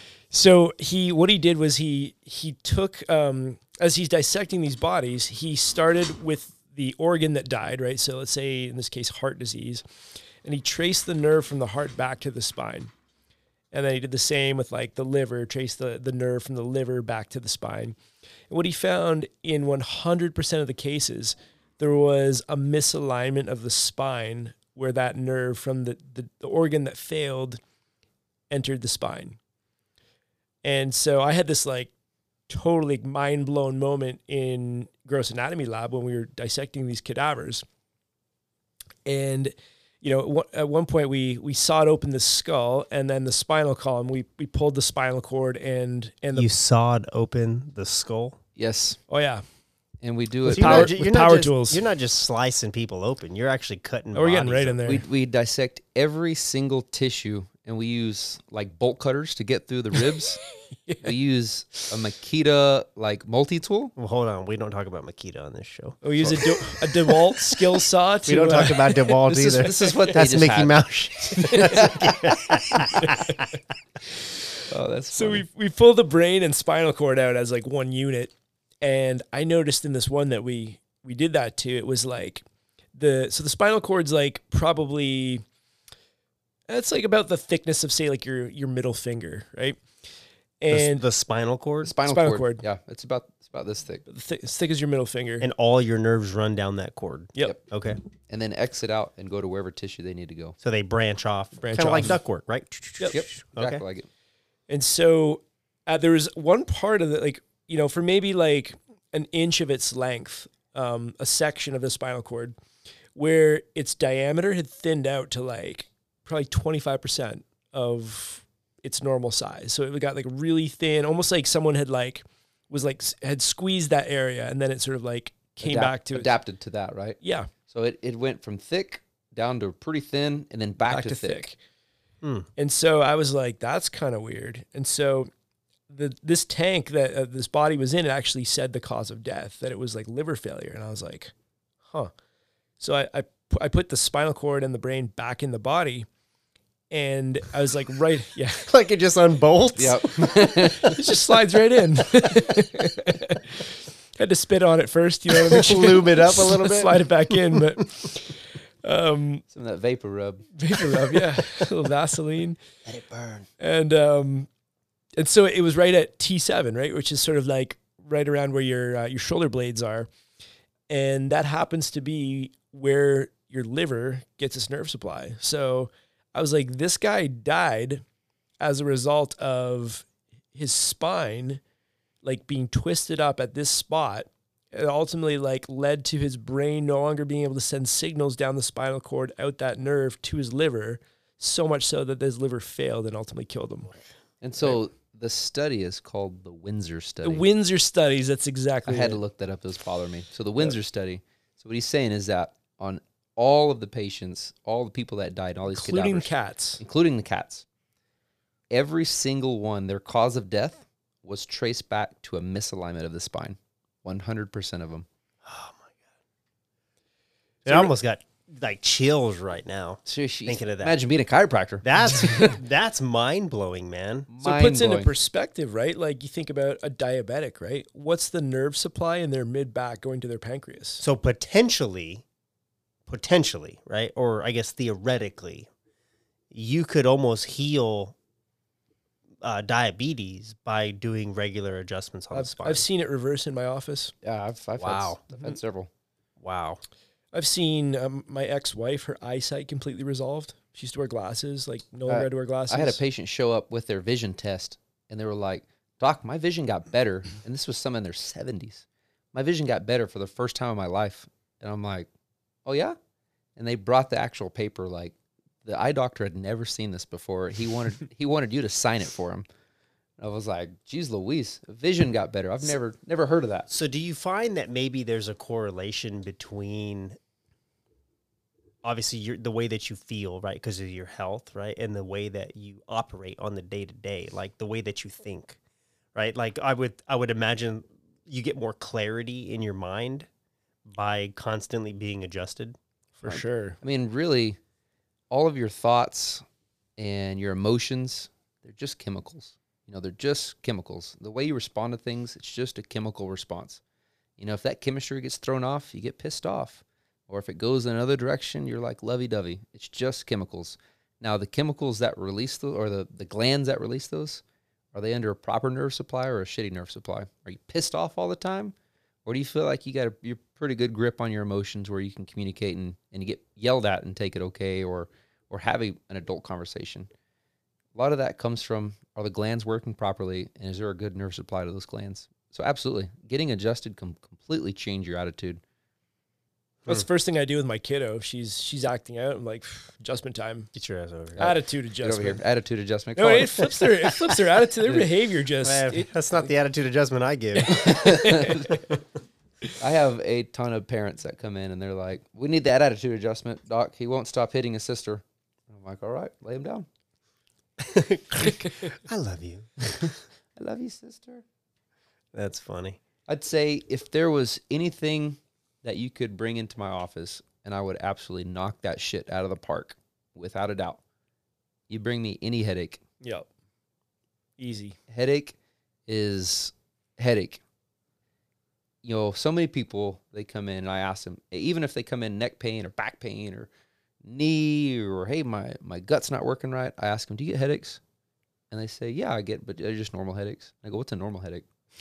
So he, what he did was he he took um, as he's dissecting these bodies, he started with the organ that died, right? So let's say in this case heart disease, and he traced the nerve from the heart back to the spine, and then he did the same with like the liver, traced the the nerve from the liver back to the spine. And what he found in one hundred percent of the cases, there was a misalignment of the spine where that nerve from the, the, the organ that failed entered the spine. And so I had this like totally mind blown moment in gross anatomy lab when we were dissecting these cadavers. And, you know, at one point we, we sawed open the skull and then the spinal column, we, we pulled the spinal cord and, and the, You sawed open the skull. Yes. oh yeah. and we do So it. you're Power- not, ju- with you're not power just, tools. You're not just slicing people open. You're actually cutting. Oh, we're getting bodies right in up. there. We we dissect every single tissue, and we use like bolt cutters to get through the ribs. We use a Makita like multi tool. Well, hold on. We don't talk about Makita on this show. We use a, De- a DeWalt skill saw to. We don't uh, talk about DeWalt This is either. this is what That's they just Mickey had. Mouse shit. Oh, that's So funny. we we pull the brain and spinal cord out as like one unit, and I noticed in this one that we we did that too. It was like the so the spinal cord's like probably it's like about the thickness of say like your your middle finger, right? The, And the spinal cord, spinal, spinal cord. cord. Yeah, it's about it's about this thick, th- as thick as your middle finger. and all your nerves run down that cord. yep. Okay, and then exit out and go to wherever tissue they need to go. so they branch off, Branch kind of like off. ductwork, right? Yep. Yep, exactly Okay. like it. And so uh, there was one part of it, like, you know, for maybe like an inch of its length, um, a section of the spinal cord where its diameter had thinned out to like probably twenty-five percent of its normal size. So it got like really thin, almost like someone had like, was like, s- had squeezed that area and then it sort of like came Adapt- back to it. adapted to that, right? Yeah. So it, it went from thick down to pretty thin, and then back, back to, to thick. thick. Hmm. And so I was like, that's kind of weird. And so the this tank that uh, this body was in, it actually said the cause of death, that it was like liver failure. And I was like, huh. So I, I, pu- I put the spinal cord and the brain back in the body. And I was like, right, yeah, Like it just unbolts. Yep. it just slides right in. Had to spit on it first, you know, make sure- Lube it up a little bit. slide it back in. But um, Some of that vapor rub. vapor rub, yeah, a little Vaseline. Let it burn. And um, and so it was right at T seven, right, which is sort of like right around where your uh, your shoulder blades are, and that happens to be where your liver gets its nerve supply. So I was like, this guy died as a result of his spine like being twisted up at this spot. It ultimately like led to his brain no longer being able to send signals down the spinal cord out that nerve to his liver, so much so that his liver failed and ultimately killed him. And so the study is called the Windsor study. The Windsor studies, that's exactly I had it. to look that up. It was bothering me. So the Windsor study. So what he's saying is that on all of the patients, all the people that died, all these including cadavers, cats. including the cats, every single one, their cause of death was traced back to a misalignment of the spine. one hundred percent of them. It almost got like chills right now. Seriously, Thinking of that. Imagine being a chiropractor. That's that's mind blowing, man. So it puts into Mind-blowing. perspective, right? Like you think about a diabetic, right? What's the nerve supply in their mid back going to their pancreas? So potentially, potentially, right? Or I guess theoretically, you could almost heal uh, diabetes by doing regular adjustments on the I've, spine. I've seen it reverse in my office. Yeah, I've, I've, Wow. had, I've had several. Wow. I've seen um, my ex-wife, her eyesight completely resolved. She used to wear glasses, like no longer Uh, had to wear glasses. I had a patient show up with their vision test, and they were like, "Doc, my vision got better." And this was some in their seventies. My vision got better for the first time in my life. And I'm like, "Oh, yeah?" And they brought the actual paper. Like, the eye doctor had never seen this before. He wanted he wanted you to sign it for him. I was like, "Geez Louise, vision got better. I've never never heard of that." So do you find that maybe there's a correlation between obviously your, the way that you feel, right, because of your health, right, and the way that you operate on the day to day, like the way that you think, right? Like I would I would imagine you get more clarity in your mind by constantly being adjusted. for sure. I mean, really, all of your thoughts and your emotions, they're just chemicals. You know, they're just chemicals. The way you respond to things, it's just a chemical response. You know, if that chemistry gets thrown off, you get pissed off. Or if it goes in another direction, you're like lovey-dovey. It's just chemicals. Now, the chemicals that release those, or the, the glands that release those, are they under a proper nerve supply or a shitty nerve supply? Are you pissed off all the time? Or do you feel like you got a you're pretty good grip on your emotions where you can communicate and, and you get yelled at and take it okay, or or have a, an adult conversation? A lot of that comes from, are the glands working properly, and is there a good nerve supply to those glands? So absolutely, getting adjusted can completely change your attitude. That's the first thing I do with my kiddo. If she's she's acting out, I'm like, adjustment time. Get your ass over here. Attitude Get over adjustment. here, attitude adjustment. No, Call it it. flips their it flips their attitude, their behavior just Man, it- that's not the attitude adjustment I give. I have a ton of parents that come in and they're like, we need that attitude adjustment, doc. He won't stop hitting his sister. I'm like, all right, lay him down. I love you. I love you, sister. That's funny. I'd say if there was anything that you could bring into my office and I would absolutely knock that shit out of the park, without a doubt. You bring me any headache. Yep. Easy. Headache is headache. You know, so many people, they come in and I ask them, even if they come in neck pain or back pain or knee or, hey, my, my gut's not working right, I ask them, do you get headaches? And they say, yeah, I get, but they're just normal headaches. I go, what's a normal headache?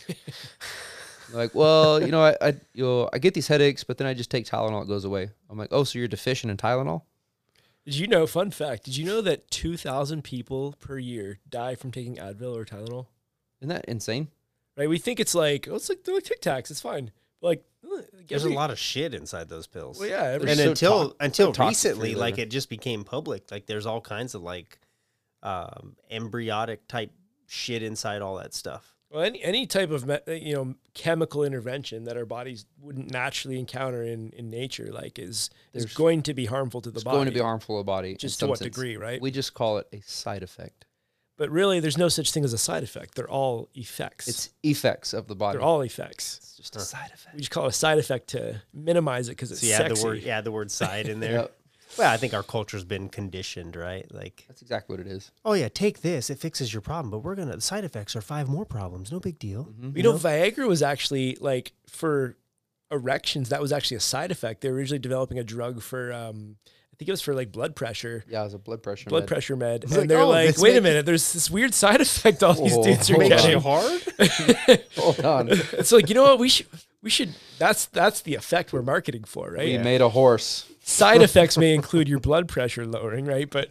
They're like, well, you know, I, I, you know, I get these headaches, but then I just take Tylenol, it goes away. I'm like, oh, so you're deficient in Tylenol? Did you know, fun fact, did you know that two thousand people per year die from taking Advil or Tylenol? Isn't that insane? Right? We think it's like, oh, it's like, they're like Tic Tacs, it's fine. But like, like There's every, a lot of shit inside those pills. Well, yeah. Every, and so until to- until so toxic recently, for your like liver. it just became public. Like there's all kinds of like um, embryotic type shit inside all that stuff. well, any, any type of, me, you know, chemical intervention that our bodies wouldn't naturally encounter in, in nature, like is, is There's- going to be harmful to the It's body. going to be harmful to the body. in Just to some what sense. degree, right? We just call it a side effect. But really, there's no such thing as a side effect. They're all effects. It's effects of the body. They're all effects. It's just a side effect. We just call it a side effect to minimize it because it's So you add sexy. the word, you add the word "side" in there. Yep. Well, I think our culture's been conditioned, right? Like, That's exactly what it is. oh yeah, take this; it fixes your problem. But we're gonna the side effects are five more problems. No big deal. You know, Viagra was actually like for erections. That was actually a side effect. They were originally developing a drug for, um, I think it was for like blood pressure, Yeah, it's a blood pressure. blood med. pressure med. And like, they're oh, like, this wait a make- minute, there's this weird side effect all these Whoa, dudes are hold Makes on. getting. you hard. Hold on. It's like, you know what, we should, we should. That's that's the effect we're marketing for, right? We made a horse. Side effects may include your blood pressure lowering, right? But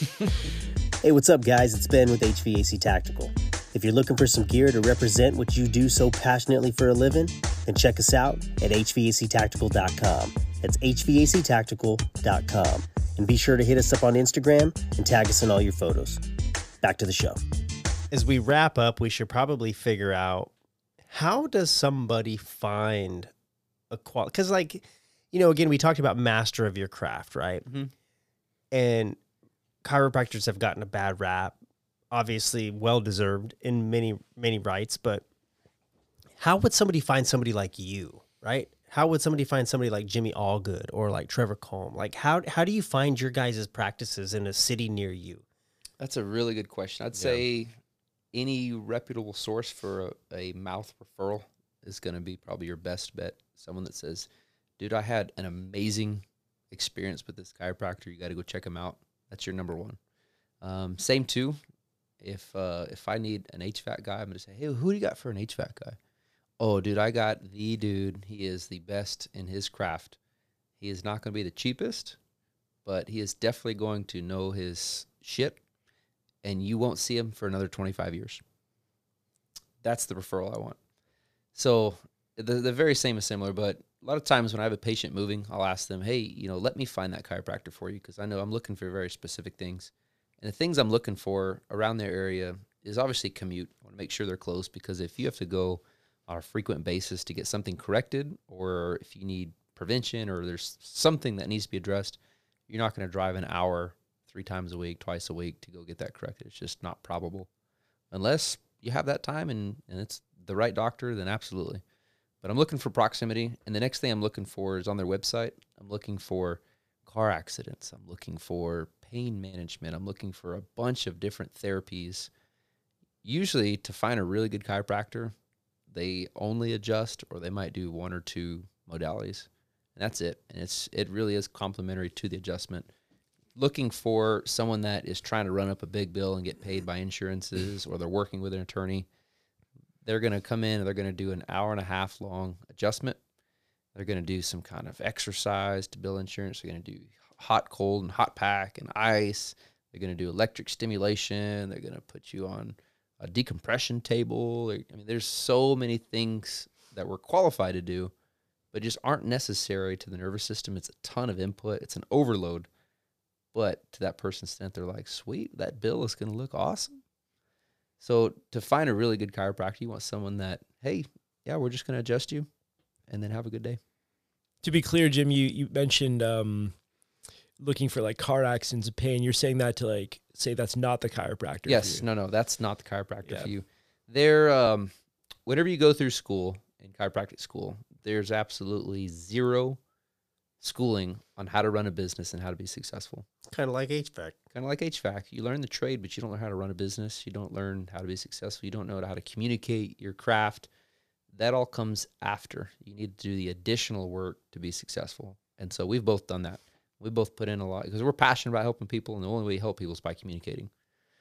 Hey, what's up, guys? It's Ben with H V A C Tactical. If you're looking for some gear to represent what you do so passionately for a living, then check us out at H V A C tactical dot com. That's H V A C tactical dot com. And be sure to hit us up on Instagram and tag us in all your photos. Back to the show. As we wrap up, we should probably figure out how does somebody find a quality? Because, like, you know, again, we talked about master of your craft, right? Mhm. And chiropractors have gotten a bad rap, obviously well deserved in many many rights. But how would somebody find somebody like you, right? How would somebody find somebody like Jimmy Allgood or like Trevor Combe? Like, how how do you find your guys' practices in a city near you? That's a really good question. I'd say any reputable source for a, a mouth referral is going to be probably your best bet. Someone that says, dude, I had an amazing experience with this chiropractor. You got to go check him out. That's your number one. Um, same too. If uh, if I need an H V A C guy, I'm going to say, hey, who do you got for an H V A C guy? Oh, dude, I got the dude. He is the best in his craft. He is not going to be the cheapest, but he is definitely going to know his shit, and you won't see him for another twenty-five years. That's the referral I want. So the, the very same is similar, but a lot of times when I have a patient moving, I'll ask them, hey, you know, let me find that chiropractor for you because I know I'm looking for very specific things. And the things I'm looking for around their area is obviously commute. I want to make sure they're close because if you have to go on a frequent basis to get something corrected, or if you need prevention or there's something that needs to be addressed, you're not going to drive an hour three times a week, twice a week to go get that corrected. It's just not probable. Unless you have that time and, and it's the right doctor, then absolutely. But I'm looking for proximity. And the next thing I'm looking for is on their website. I'm looking for car accidents. I'm looking for pain management. I'm looking for a bunch of different therapies. Usually to find a really good chiropractor, they only adjust or they might do one or two modalities. And that's it. And it's it really is complementary to the adjustment. Looking for someone that is trying to run up a big bill and get paid by insurances, or they're working with an attorney, they're going to come in and they're going to do an hour and a half long adjustment. They're going to do some kind of exercise to bill insurance. They're going to do hot, cold, and hot pack and ice. They're going to do electric stimulation. They're going to put you on a decompression table. I mean, there's so many things that we're qualified to do, but just aren't necessary to the nervous system. It's a ton of input. It's an overload. But to that person's extent, they're like, sweet, that bill is going to look awesome. So to find a really good chiropractor, you want someone that, hey, yeah, we're just going to adjust you. and then have a good day. To be clear, Jim, you, you mentioned um, looking for like car accidents and pain. You're saying that to like say that's not the chiropractor. Yes, for you. no, no, that's not the chiropractor Yeah. for you. There, um, whenever you go through school in chiropractic school, there's absolutely zero schooling on how to run a business and how to be successful. Kind of like H V A C. Kind of like H V A C. You learn the trade, but you don't learn how to run a business. You don't learn how to be successful. You don't know how to communicate your craft. That all comes after. You need to do the additional work to be successful. And so we've both done that. We both put in a lot because we're passionate about helping people, and the only way you help people is by communicating.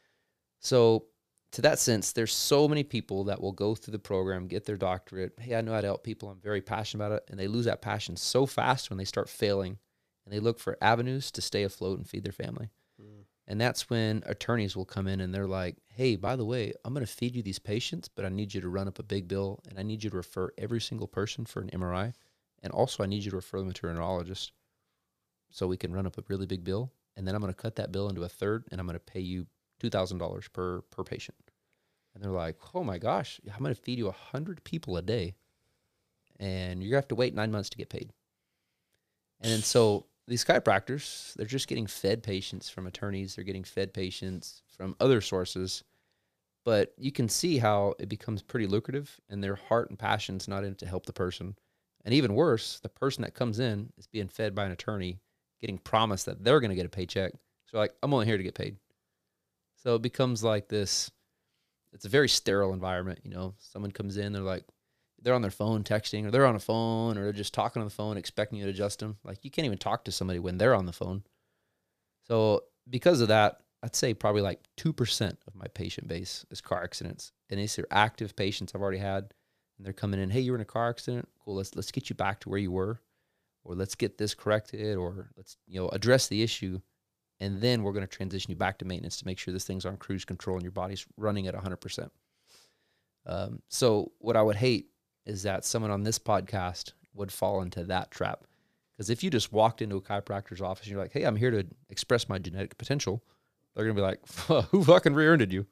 So to that sense, there's so many people that will go through the program, get their doctorate. Hey, I know how to help people. I'm very passionate about it. And they lose that passion so fast when they start failing, and they look for avenues to stay afloat and feed their family. Mm. And that's when attorneys will come in and they're like, hey, by the way, I'm going to feed you these patients, but I need you to run up a big bill, and I need you to refer every single person for an M R I. And also I need you to refer them to a neurologist so we can run up a really big bill. And then I'm going to cut that bill into a third, and I'm going to pay you two thousand dollars per, per patient. And they're like, oh my gosh, I'm going to feed you one hundred people a day, and you're going to have to wait nine months to get paid. And then so these chiropractors, they're just getting fed patients from attorneys. They're getting fed patients from other sources. But you can see how it becomes pretty lucrative, and their heart and passion's not in it to help the person. And even worse, the person that comes in is being fed by an attorney, getting promised that they're going to get a paycheck. So like, I'm only here to get paid. So it becomes like this, it's a very sterile environment. You know, someone comes in, they're like, they're on their phone texting, or they're on a phone, or they're just talking on the phone, expecting you to adjust them. Like, you can't even talk to somebody when they're on the phone. So because of that, I'd say probably like two percent of my patient base is car accidents. And these are active patients I've already had. And they're coming in, hey, you were in a car accident. Cool, let's let's get you back to where you were. Or let's get this corrected, or let's, you know, address the issue. And then we're going to transition you back to maintenance to make sure this thing's on cruise control and your body's running at one hundred percent. Um, so what I would hate is that someone on this podcast would fall into that trap. Because if you just walked into a chiropractor's office and you're like, hey, I'm here to express my genetic potential, they're going to be like, who fucking rear-ended you?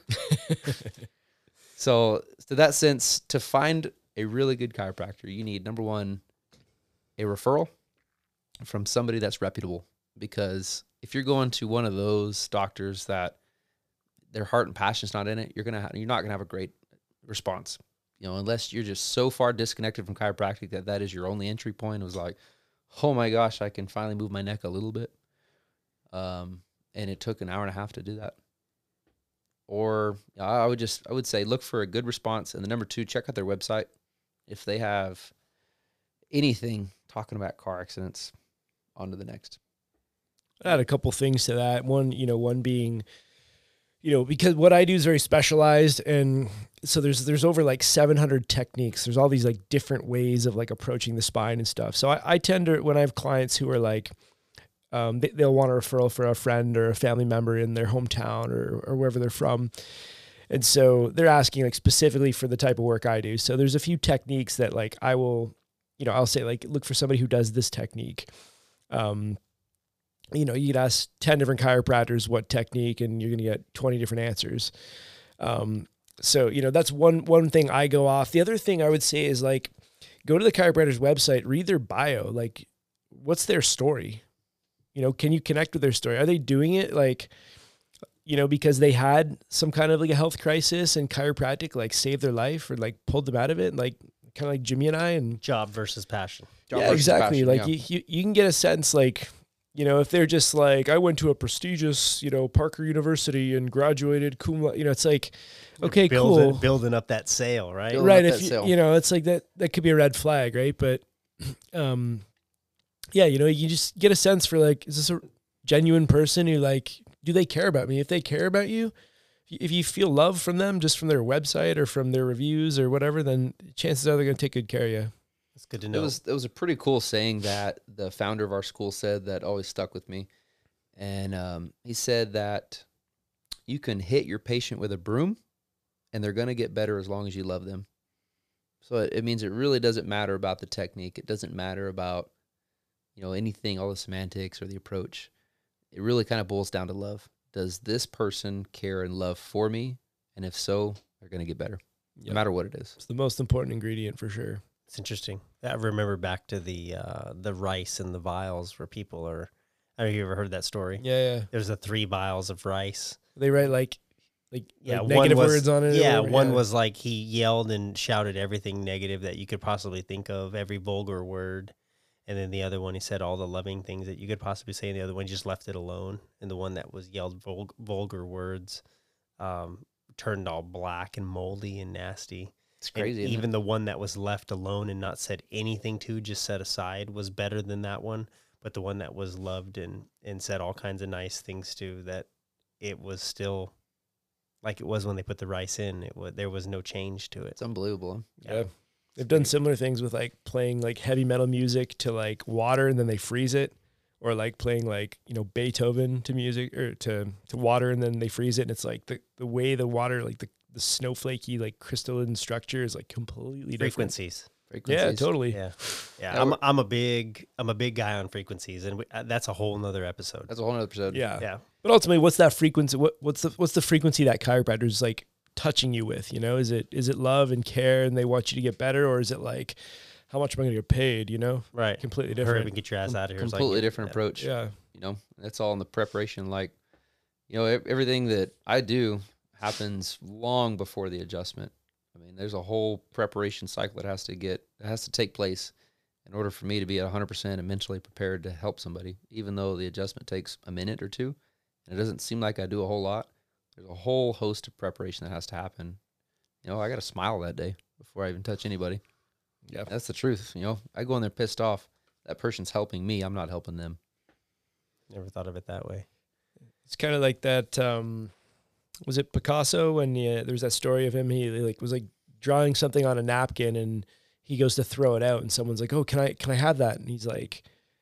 So to that sense, to find a really good chiropractor, you need, number one, a referral from somebody that's reputable. Because if you're going to one of those doctors that their heart and passion's not in it, you're gonna ha- you're not gonna have a great response. You know, unless you're just so far disconnected from chiropractic that that is your only entry point. It was like, oh my gosh, I can finally move my neck a little bit. Um, and it took an hour and a half to do that. Or I would just, I would say, look for a good response. And the number two, check out their website. If they have anything talking about car accidents, on to the next. I had a couple things to that. One, you know, one being, you know, because what I do is very specialized. And so there's, there's over like seven hundred techniques. There's all these like different ways of like approaching the spine and stuff. So I, I tend to, when I have clients who are like, um, they, they'll want a referral for a friend or a family member in their hometown or, or wherever they're from. And so they're asking like specifically for the type of work I do. So there's a few techniques that like I will, you know, I'll say like, look for somebody who does this technique. Um, you know, you could ask ten different chiropractors what technique, and you're going to get twenty different answers. Um, so, you know, that's one, one thing I go off. The other thing I would say is like, go to the chiropractor's website, read their bio. Like, what's their story? You know, can you connect with their story? Are they doing it like, you know, because they had some kind of like a health crisis and chiropractic like saved their life or like pulled them out of it? Like kind of like Jimmy and I, and Job versus passion. Job yeah, versus exactly. passion, Like yeah. you, you, you can get a sense like, you know, if they're just like, I went to a prestigious, you know, Parker University and graduated cum laude, you know, it's like, okay, building, cool. Building up that sale, right? Building Right. up If that you, sale. you know, it's like that, that could be a red flag. Right. But, um, yeah, you know, you just get a sense for like, is this a genuine person who like, do they care about me? If they care about you, if you feel love from them, just from their website or from their reviews or whatever, then chances are they're going to take good care of you. That's good to It know. was it was a pretty cool saying that the founder of our school said that always stuck with me. And um, he said that you can hit your patient with a broom and they're going to get better as long as you love them. So it, it means it really doesn't matter about the technique. It doesn't matter about, you know, anything, all the semantics or the approach. It really kind of boils down to love. Does this person care and love for me? And if so, they're going to get better, Yep. no matter what it is. It's the most important ingredient for sure. It's interesting. I remember back to the uh, the rice and the vials where people are. I don't know if you ever heard that story. Yeah, yeah. There's the three vials of rice. They write like, like, Yeah, like one negative was, words on it. or Yeah, whatever. one was like he yelled and shouted everything negative that you could possibly think of, every vulgar word. And then the other one, he said all the loving things that you could possibly say. And the other one just left it alone. And the one that was yelled vul- vulgar words um, turned all black and moldy and nasty. It's crazy. And isn't even it? the one that was left alone and not said anything to, just set aside, was better than that one. But the one that was loved and, and said all kinds of nice things to, that it was still like it was when they put the rice in. It was, there was no change to it. It's unbelievable. Yeah. They've done similar things with like playing like heavy metal music to like water and then they freeze it, or like playing like, you know, Beethoven to music or to, to water and then they freeze it. And it's like the, the way the water, like the, the snowflakey, like crystalline structure is like completely different. Frequencies. Yeah, Frequencies. totally. Yeah. Yeah. Yeah, I'm, we're- I'm a big, I'm a big guy on frequencies, and we, uh, that's a whole nother episode. That's a whole nother episode. Yeah. Yeah. But ultimately, what's that frequency? What, what's the, what's the frequency that chiropractor's like touching you with, you know? Is it, is it love and care and they want you to get better? Or is it like, how much am I going to get paid? You know? Right. Completely Hurry up different. and get your ass out of here. It's like, Completely yeah, different yeah. approach. Yeah. You know, that's all in the preparation. Like, you know, ev- everything that I do happens long before the adjustment. I mean, there's a whole preparation cycle that has to get, that has to take place in order for me to be at one hundred percent and mentally prepared to help somebody, even though the adjustment takes a minute or two. And it doesn't seem like I do a whole lot. There's a whole host of preparation that has to happen. You know, I got to smile that day before I even touch anybody. Yeah. That's the truth. You know, I go in there pissed off. That person's helping me. I'm not helping them. Never thought of it that way. It's kind of like that. Um, was it Picasso when uh, there was that story of him? He like was like drawing something on a napkin, and he goes to throw it out, and someone's like, "Oh, can I can I have that?" And he's like,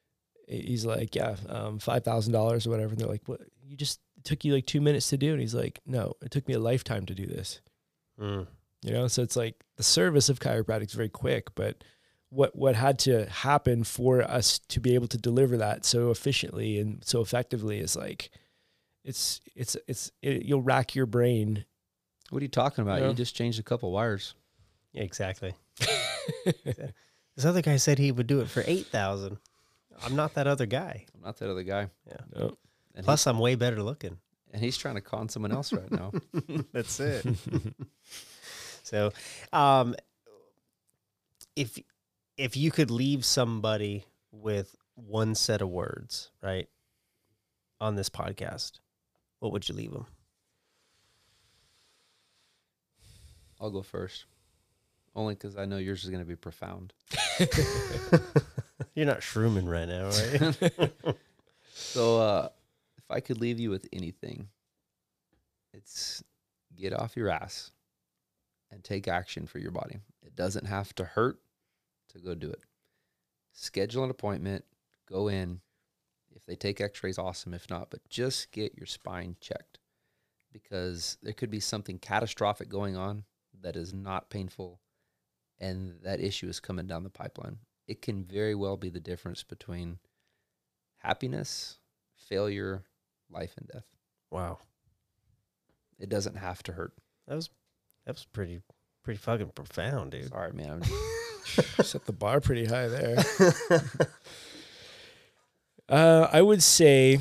he's like, "Yeah, um, five thousand dollars or whatever." And they're like, "What? You just it took you like two minutes to do?" And he's like, "No, it took me a lifetime to do this." Mm. You know, so it's like the service of chiropractic is very quick, but what what had to happen for us to be able to deliver that so efficiently and so effectively is like, it's it's it's it, you'll rack your brain. What are you talking about? Yeah. You just changed a couple wires. Yeah, exactly. This other guy said he would do it for eight thousand. I'm not that other guy. I'm not that other guy. No. And Plus, I'm way better looking. he, and he's trying to con someone else right now. That's it. So, um, if if you could leave somebody with one set of words, right, on this podcast, what would you leave them? I'll go first. Only because I know yours is going to be profound. You're not shrooming right now, right? So uh, if I could leave you with anything, it's get off your ass and take action for your body. It doesn't have to hurt to go do it. Schedule an appointment, go in. If they take x-rays, awesome. If not, but just get your spine checked, because there could be something catastrophic going on that is not painful, and that issue is coming down the pipeline. It can very well be the difference between happiness, failure, life, and death. Wow, It doesn't have to hurt. that was that was pretty pretty fucking profound, dude. Sorry, man. I'm Set the bar pretty high there. uh, I would say,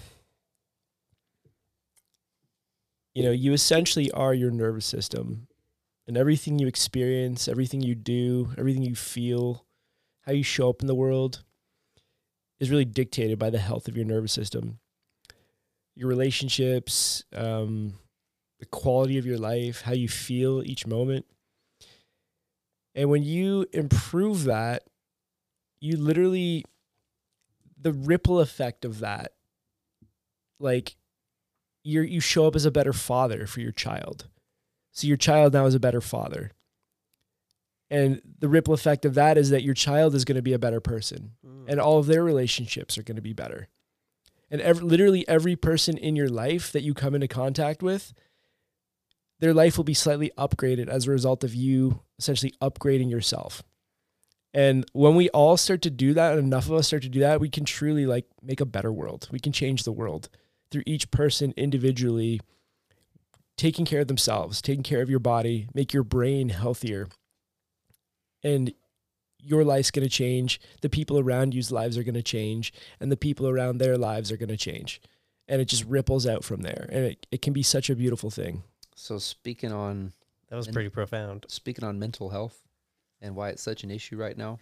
you know, you essentially are your nervous system, and everything you experience, everything you do, everything you feel, how you show up in the world is really dictated by the health of your nervous system. Your relationships, um, the quality of your life, how you feel each moment. And when you improve that, you literally, the ripple effect of that, like you're, you show up as a better father for your child. So your child now is a better father. And the ripple effect of that is that your child is going to be a better person, and all of their relationships are going to be better. And every, literally every person in your life that you come into contact with, their life will be slightly upgraded as a result of you essentially upgrading yourself. And when we all start to do that, and enough of us start to do that, we can truly like make a better world. We can change the world through each person individually taking care of themselves, taking care of your body, make your brain healthier. And your life's going to change. The people around you's lives are going to change, and the people around their lives are going to change. And it just ripples out from there. And it, it can be such a beautiful thing. So speaking on That was men- pretty profound. speaking on mental health and why it's such an issue right now,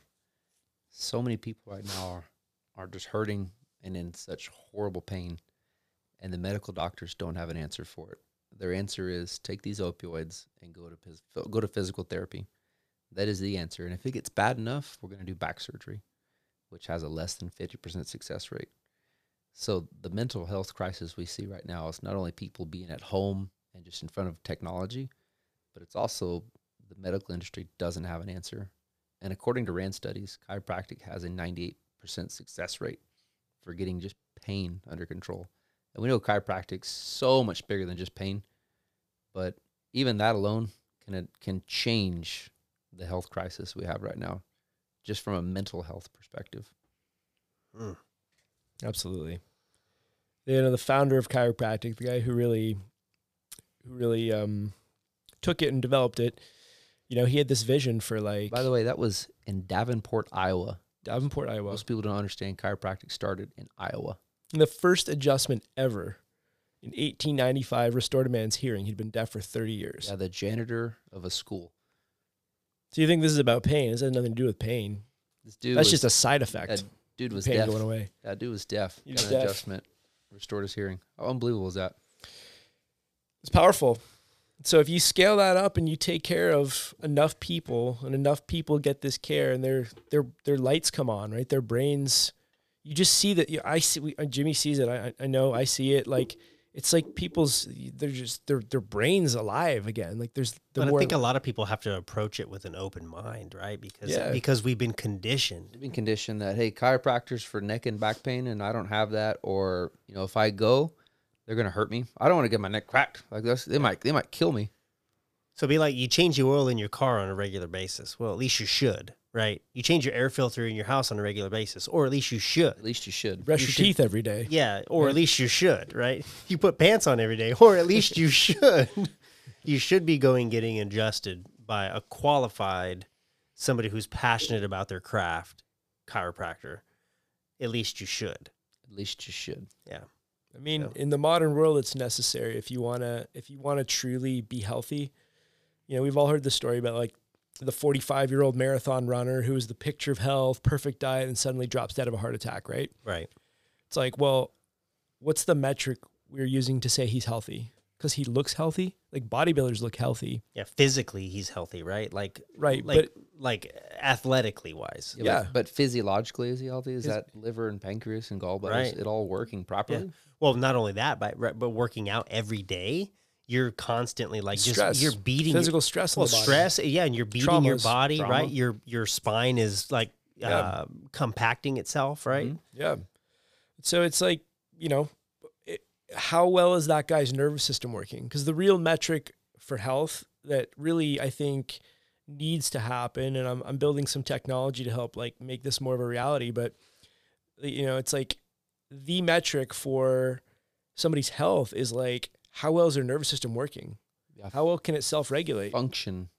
so many people right now are, are just hurting and in such horrible pain, and the medical doctors don't have an answer for it. Their answer is take these opioids and go to phys- go to physical therapy. That is the answer. And if it gets bad enough, we're going to do back surgery, which has a less than fifty percent success rate. So the mental health crisis we see right now is not only people being at home and just in front of technology, but it's also the medical industry doesn't have an answer. And according to RAND studies, chiropractic has a ninety-eight percent success rate for getting just pain under control. And we know chiropractic's so much bigger than just pain, but even that alone can can change the health crisis we have right now, just from a mental health perspective. Mm. Absolutely. You know, the founder of chiropractic, the guy who really, who really um, took it and developed it, you know, he had this vision for like By the way, that was in Davenport, Iowa. Davenport, Iowa. Most people don't understand chiropractic started in Iowa. And the first adjustment ever in eighteen ninety-five restored a man's hearing. He'd been deaf for thirty years. Yeah, the janitor of a school. So you think this is about pain? This has nothing to do with pain. This dude That's was, just a side effect. that dude was pain deaf. going away. That dude was deaf. He Got was an deaf. adjustment, restored his hearing. How unbelievable is that? It's powerful. So if you scale that up and you take care of enough people and enough people get this care and their their their lights come on, right? Their brains, you just see that. You I see. We, Jimmy sees it. I I know. I see it. Like it's like people's. They're just their their brains alive again. Like there's the But more. I think a lot of people have to approach it with an open mind, right? Because Yeah. because we've been conditioned. I've been conditioned that, hey, chiropractors for neck and back pain, and I don't have that, or you know, if I go, they're gonna hurt me. I don't want to get my neck cracked like this. They might they might kill me. So it'd be like you change the oil in your car on a regular basis. Well, at least you should, right? You change your air filter in your house on a regular basis, or at least you should. At least you should. brush you your should- teeth every day. Yeah, or at least you should, right? You put pants on every day, or at least you should. You should be going getting adjusted by a qualified, somebody who's passionate about their craft, chiropractor. At least you should. At least you should. Yeah. I mean, So- in the modern world, it's necessary if you wanna if you wanna truly be healthy. You know, we've all heard the story about like the forty-five year old marathon runner who is the picture of health, perfect diet, and suddenly drops dead of a heart attack. Right? Right. It's like, well, what's the metric we're using to say he's healthy? Because he looks healthy. Like bodybuilders look healthy. Yeah. Physically, he's healthy, right? Like, Right, Like, like athletically wise. Yeah, Yeah. But, but physiologically, is he healthy? Is His- that liver and pancreas and gallbladders, Right. it all working properly? Yeah. Well, not only that, but but working out every day, you're constantly like just Stress. you're beating Physical stress on well the body. stress, yeah, and you're beating your Traumas, body, trauma. right? Your your spine is like Yeah. uh, compacting itself, right? Mhm. Yeah. So it's like, you know, it, how well is that guy's nervous system working? Because the real metric for health that really I think needs to happen, and I'm I'm building some technology to help like make this more of a reality, but you know, it's like the metric for somebody's health is like how well is their nervous system working? Yeah. How well can it self-regulate? Function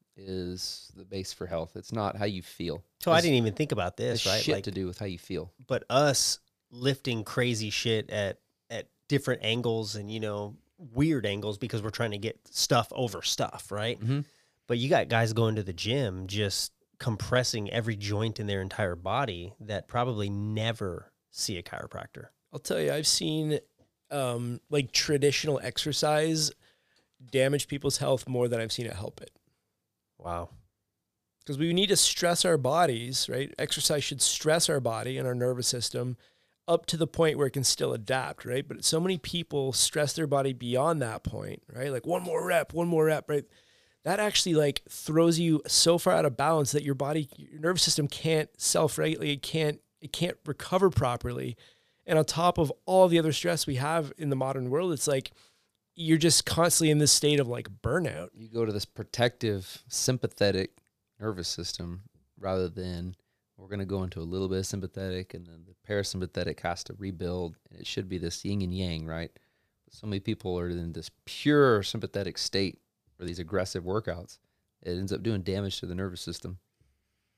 is the base for health. It's not how you feel. So I It's- didn't even think about It's this, right? shit Like, to do with how you feel. but us lifting crazy shit at at different angles and you know weird angles because we're trying to get stuff over stuff, right? Mhm. But you got guys going to the gym just compressing every joint in their entire body that probably never see a chiropractor. I'll tell you, I've seen um, like traditional exercise damage people's health more than I've seen it help it. Wow. Because we need to stress our bodies, right? Exercise should stress our body and our nervous system up to the point where it can still adapt, right? But so many people stress their body beyond that point, right? Like one more rep, one more rep, right? That actually like throws you so far out of balance that your body, your nervous system can't self-regulate, it can't, it can't recover properly. And on top of all the other stress we have in the modern world, it's like you're just constantly in this state of like burnout. You go to this protective, sympathetic nervous system rather than we're going to go into a little bit of sympathetic and then the parasympathetic has to rebuild. And it should be this yin and yang, right? But so many people are in this pure sympathetic state for these aggressive workouts. It ends up doing damage to the nervous system.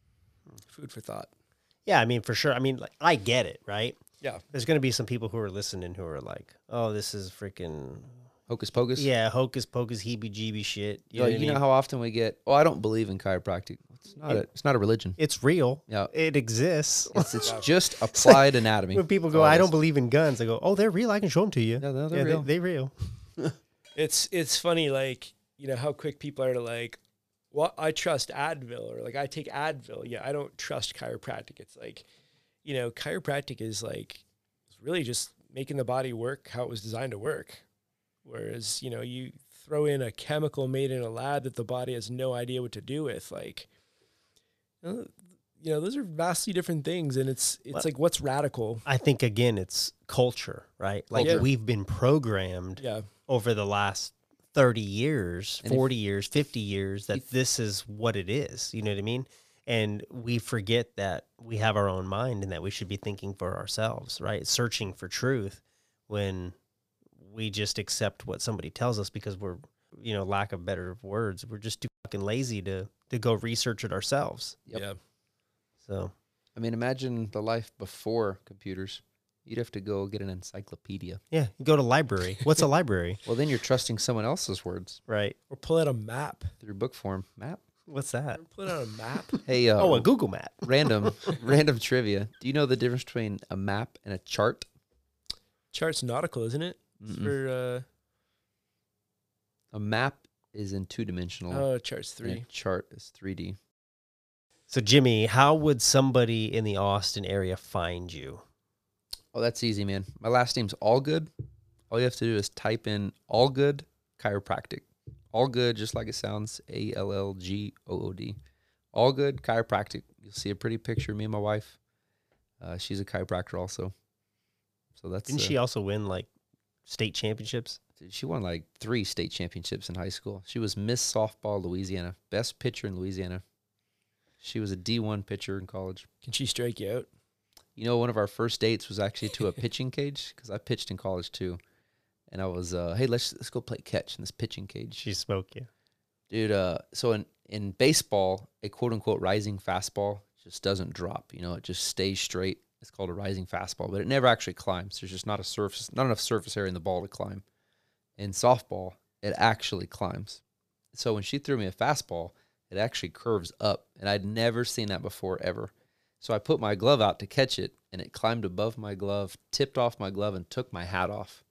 Food for thought. Yeah, I mean, for sure. I mean, like, I get it, right? Yeah. There's going to be some people who are listening who are like, oh, this is freaking, Hocus pocus. yeah, hocus pocus, heebie jeebie shit. You You, know, know, what I you know mean? how often we get, oh, I don't believe in chiropractic. It's not. A, it's not a religion. It's real. Yeah. It exists. It's, it's just applied anatomy. When people That's go, all it I don't is. believe in guns, I go, oh, they're real. I can show them to you. Yeah, no, they're yeah, real. They, are real. It's it's funny, like, you know, how quick people are to like, well, I trust Advil, or like I take Advil. Yeah, I don't trust chiropractic. It's like, you know, chiropractic is like it's really just making the body work how it was designed to work. Whereas, you know, you throw in a chemical made in a lab that the body has no idea what to do with, like, you know, those are vastly different things. And it's it's Well, like, what's radical? I think, again, it's culture, right? Like, Culture. we've been programmed Yeah. over the last thirty years, And if- forty years, fifty years that if- this is what it is. You know what I mean? And we forget that we have our own mind and that we should be thinking for ourselves, right? Searching for truth when we just accept what somebody tells us because we're, you know, lack of better words, we're just too fucking lazy to to go research it ourselves. Yep. Yeah. So I mean, imagine the life before computers. You'd have to go get an encyclopedia. yeah, you go to library. What's a library? Well, then you're trusting someone else's words Right. Or pull out a map. through book form. Map. What's that? Pull out a map. Hey, uh, Oh, a Google map. random, random trivia. Do you know the difference between a map and a chart? Chart's nautical, isn't it? It's Mm-mm. for A map is in two dimensional. uh, oh, chart's and a three. chart is three D. So Jimmy, how would somebody in the Austin area find you? Oh, that's easy, man. My last name's Allgood. All you have to do is type in Allgood Chiropractic. Allgood, just like it sounds, A L L G O O D. Allgood Chiropractic. You'll see a pretty picture of me and my wife. Uh, she's a chiropractor also. So that's Didn't uh, she also win like state championships? She won like three state championships in high school. She was Miss Softball Louisiana, best pitcher in Louisiana. She was a D one pitcher in college. Can she strike you out? You know, one of our first dates was actually to a pitching cage because I pitched in college too. And I was, uh, hey, let's let's go play catch in this pitching cage. She spoke you. Dude, uh, so in, in baseball, a quote-unquote rising fastball just doesn't drop. You know, it just stays straight. It's called a rising fastball, but it never actually climbs. There's just not a surface, not enough surface area in the ball to climb. In softball, it actually climbs. So when she threw me a fastball, it actually curves up, and I'd never seen that before, ever. So I put my glove out to catch it, and it climbed above my glove, tipped off my glove, and took my hat off.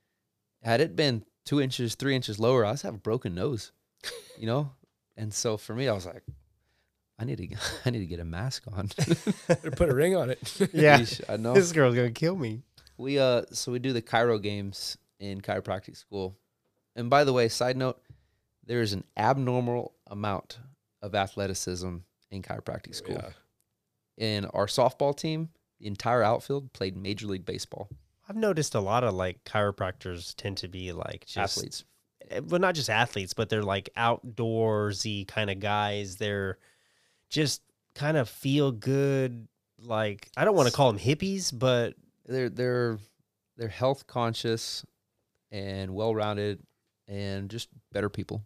Had it been two inches, three inches lower, I was have a broken nose, you know? And so for me, I was like, I need to, I need to get a mask on. Better put a ring on it. Yeah. Yeesh, I know. This girl's gonna kill me. We uh, so we do the Chiro games in chiropractic school. And by the way, side note, there is an abnormal amount of athleticism in chiropractic school. Yeah. In our softball team, the entire outfield played Major League Baseball. I've noticed a lot of like chiropractors tend to be like just Athletes. well, not just athletes, but they're like outdoorsy kind of guys. They're just kind of feel good. Like, I don't want to call them hippies, but They're they're they're health conscious and well rounded and just better people.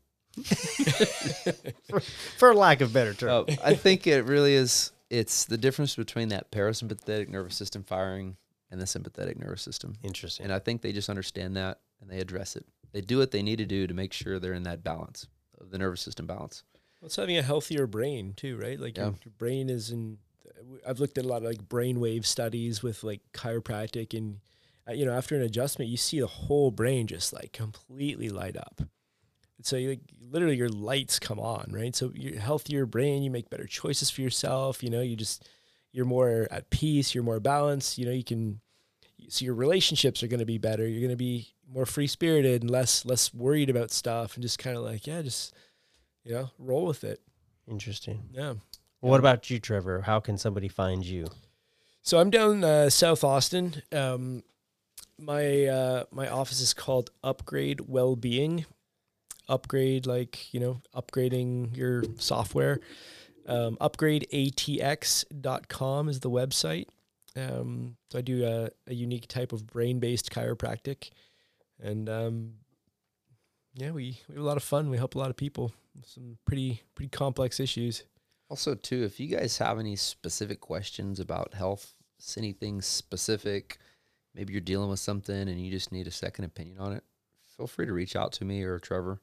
for, for lack of better term. Uh, I think it really is. It's the difference between that parasympathetic nervous system firing and the sympathetic nervous system. Interesting. And I think they just understand that and they address it. They do what they need to do to make sure they're in that balance of the nervous system balance. Well, it's having a healthier brain too, right? Like Yeah. your, your brain is in. I've looked at a lot of like brainwave studies with like chiropractic, and uh, you know, after an adjustment, you see the whole brain just like completely light up. So you like, literally your lights come on, right? So your healthier brain, you make better choices for yourself. You know, you just you're more at peace, you're more balanced. You know, you can. So your relationships are going to be better. You're going to be more free spirited and less less worried about stuff, and just kind of like yeah, just you know, roll with it. Interesting. Yeah. Well, what about you, Trevor? How can somebody find you? So I'm down uh, South Austin. Um, my uh, my office is called Upgrade Wellbeing. Upgrade, like, you know, upgrading your software. Um, upgrade A T X dot com is the website. Um, so I do a, a unique type of brain-based chiropractic. And um, yeah, we, we have a lot of fun. We help a lot of people with some pretty pretty complex issues. Also, too, if you guys have any specific questions about health, anything specific, maybe you're dealing with something and you just need a second opinion on it, feel free to reach out to me or Trevor.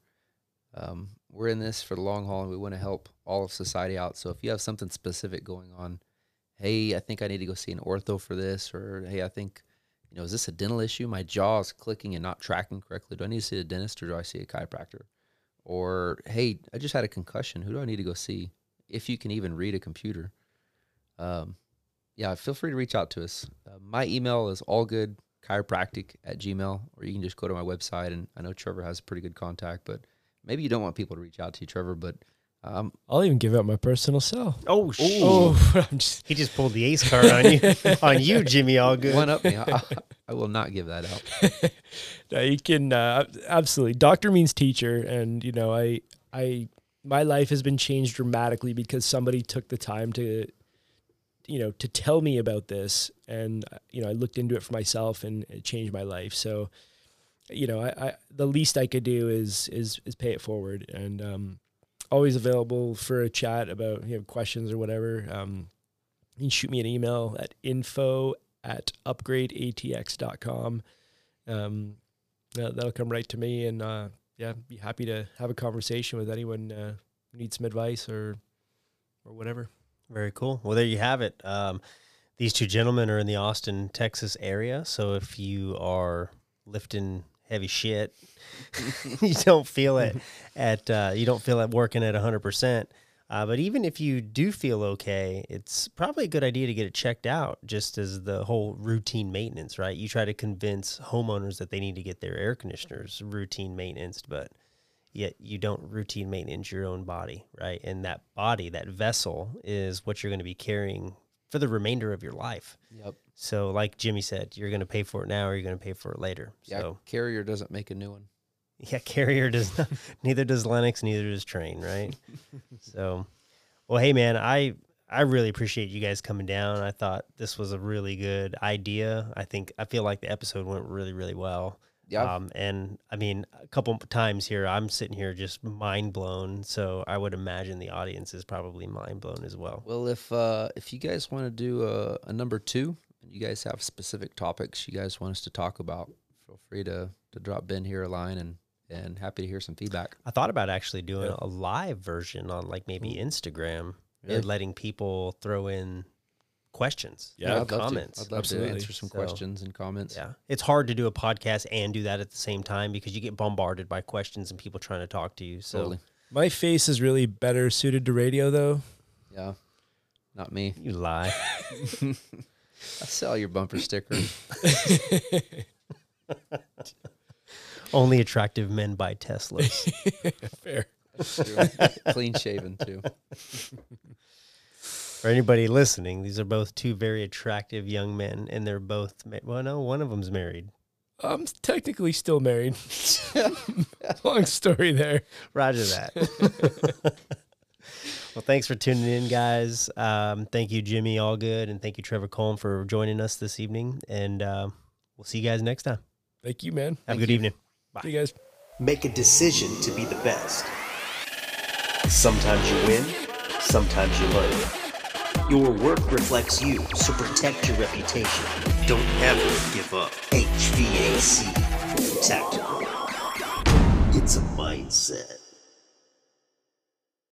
Um, we're in this for the long haul, and we want to help all of society out. So if you have something specific going on, hey, I think I need to go see an ortho for this, or hey, I think, you know, is this a dental issue? My jaw is clicking and not tracking correctly. Do I need to see a dentist or do I see a chiropractor? Or, hey, I just had a concussion. Who do I need to go see? If you can even read a computer. Um, yeah, feel free to reach out to us. Uh, my email is allgoodchiropractic at gmail, or you can just go to my website, and I know Trevor has a pretty good contact, but maybe you don't want people to reach out to you, Trevor, but um, I'll even give out my personal cell. Oh, shit. Oh, I'm just, He just pulled the ace card on you, on you, Jimmy Allgood. one up me. I, I will not give that out. no, you can uh, absolutely. Doctor means teacher, and you know, I, I, my life has been changed dramatically because somebody took the time to, you know, to tell me about this, and you know, I looked into it for myself, and it changed my life. So, you know, I, I the least I could do is is is pay it forward, and um, always available for a chat about, you know, questions or whatever. Um, you can shoot me an email at info at upgrade a t x dot com. Um, that, that'll come right to me, and uh, yeah, be happy to have a conversation with anyone uh, who needs some advice or or whatever. Very cool. Well, there you have it. Um, these two gentlemen are in the Austin, Texas area. So if you are lifting heavy shit, you don't feel it at, uh, you don't feel it working at a hundred percent. Uh, but even if you do feel okay, it's probably a good idea to get it checked out, just as the whole routine maintenance, right? You try to convince homeowners that they need to get their air conditioners routine maintenance, but yet you don't routine maintenance your own body, right? And that body, that vessel, is what you're going to be carrying for the remainder of your life. Yep. So like Jimmy said, you're going to pay for it now or you're going to pay for it later. Yeah, So Carrier doesn't make a new one. yeah, Carrier does not, neither does Lennox, neither does Train, right? So, well, hey man, I, I really appreciate you guys coming down. I thought this was a really good idea. I think, I feel like the episode went really, really well. Yeah. Um, and I mean, a couple times here, I'm sitting here just mind blown. So I would imagine the audience is probably mind blown as well. Well, if uh, if you guys want to do a, a number two, and you guys have specific topics you guys want us to talk about, feel free to, to drop Ben here a line, and, and happy to hear some feedback. I thought about actually doing Yeah. a live version on like maybe Instagram, Really? and letting people throw in questions, Yeah, you know, I'd love to. comments. I'd love Absolutely. to answer some So, questions and comments. Yeah, it's hard to do a podcast and do that at the same time because you get bombarded by questions and people trying to talk to you. So Totally. My face is really better suited to radio, though. Yeah. Not me. you lie. I sell your bumper sticker. Only attractive men buy Teslas. Fair. Clean shaven too. For anybody listening, these are both two very attractive young men, and they're both ma- well, no, one of them's married. I'm technically still married. Long story there. Roger that. Well, thanks for tuning in, guys. Um, thank you, Jimmy Allgood, and thank you, Trevor Coleman, for joining us this evening. And uh, we'll see you guys next time. Thank you, man. Have a good evening. Bye. See you guys. Make a decision to be the best. Sometimes you win, sometimes you learn. Your work reflects you, so protect your reputation. Don't ever give up. H V A C Tactical. It's a mindset.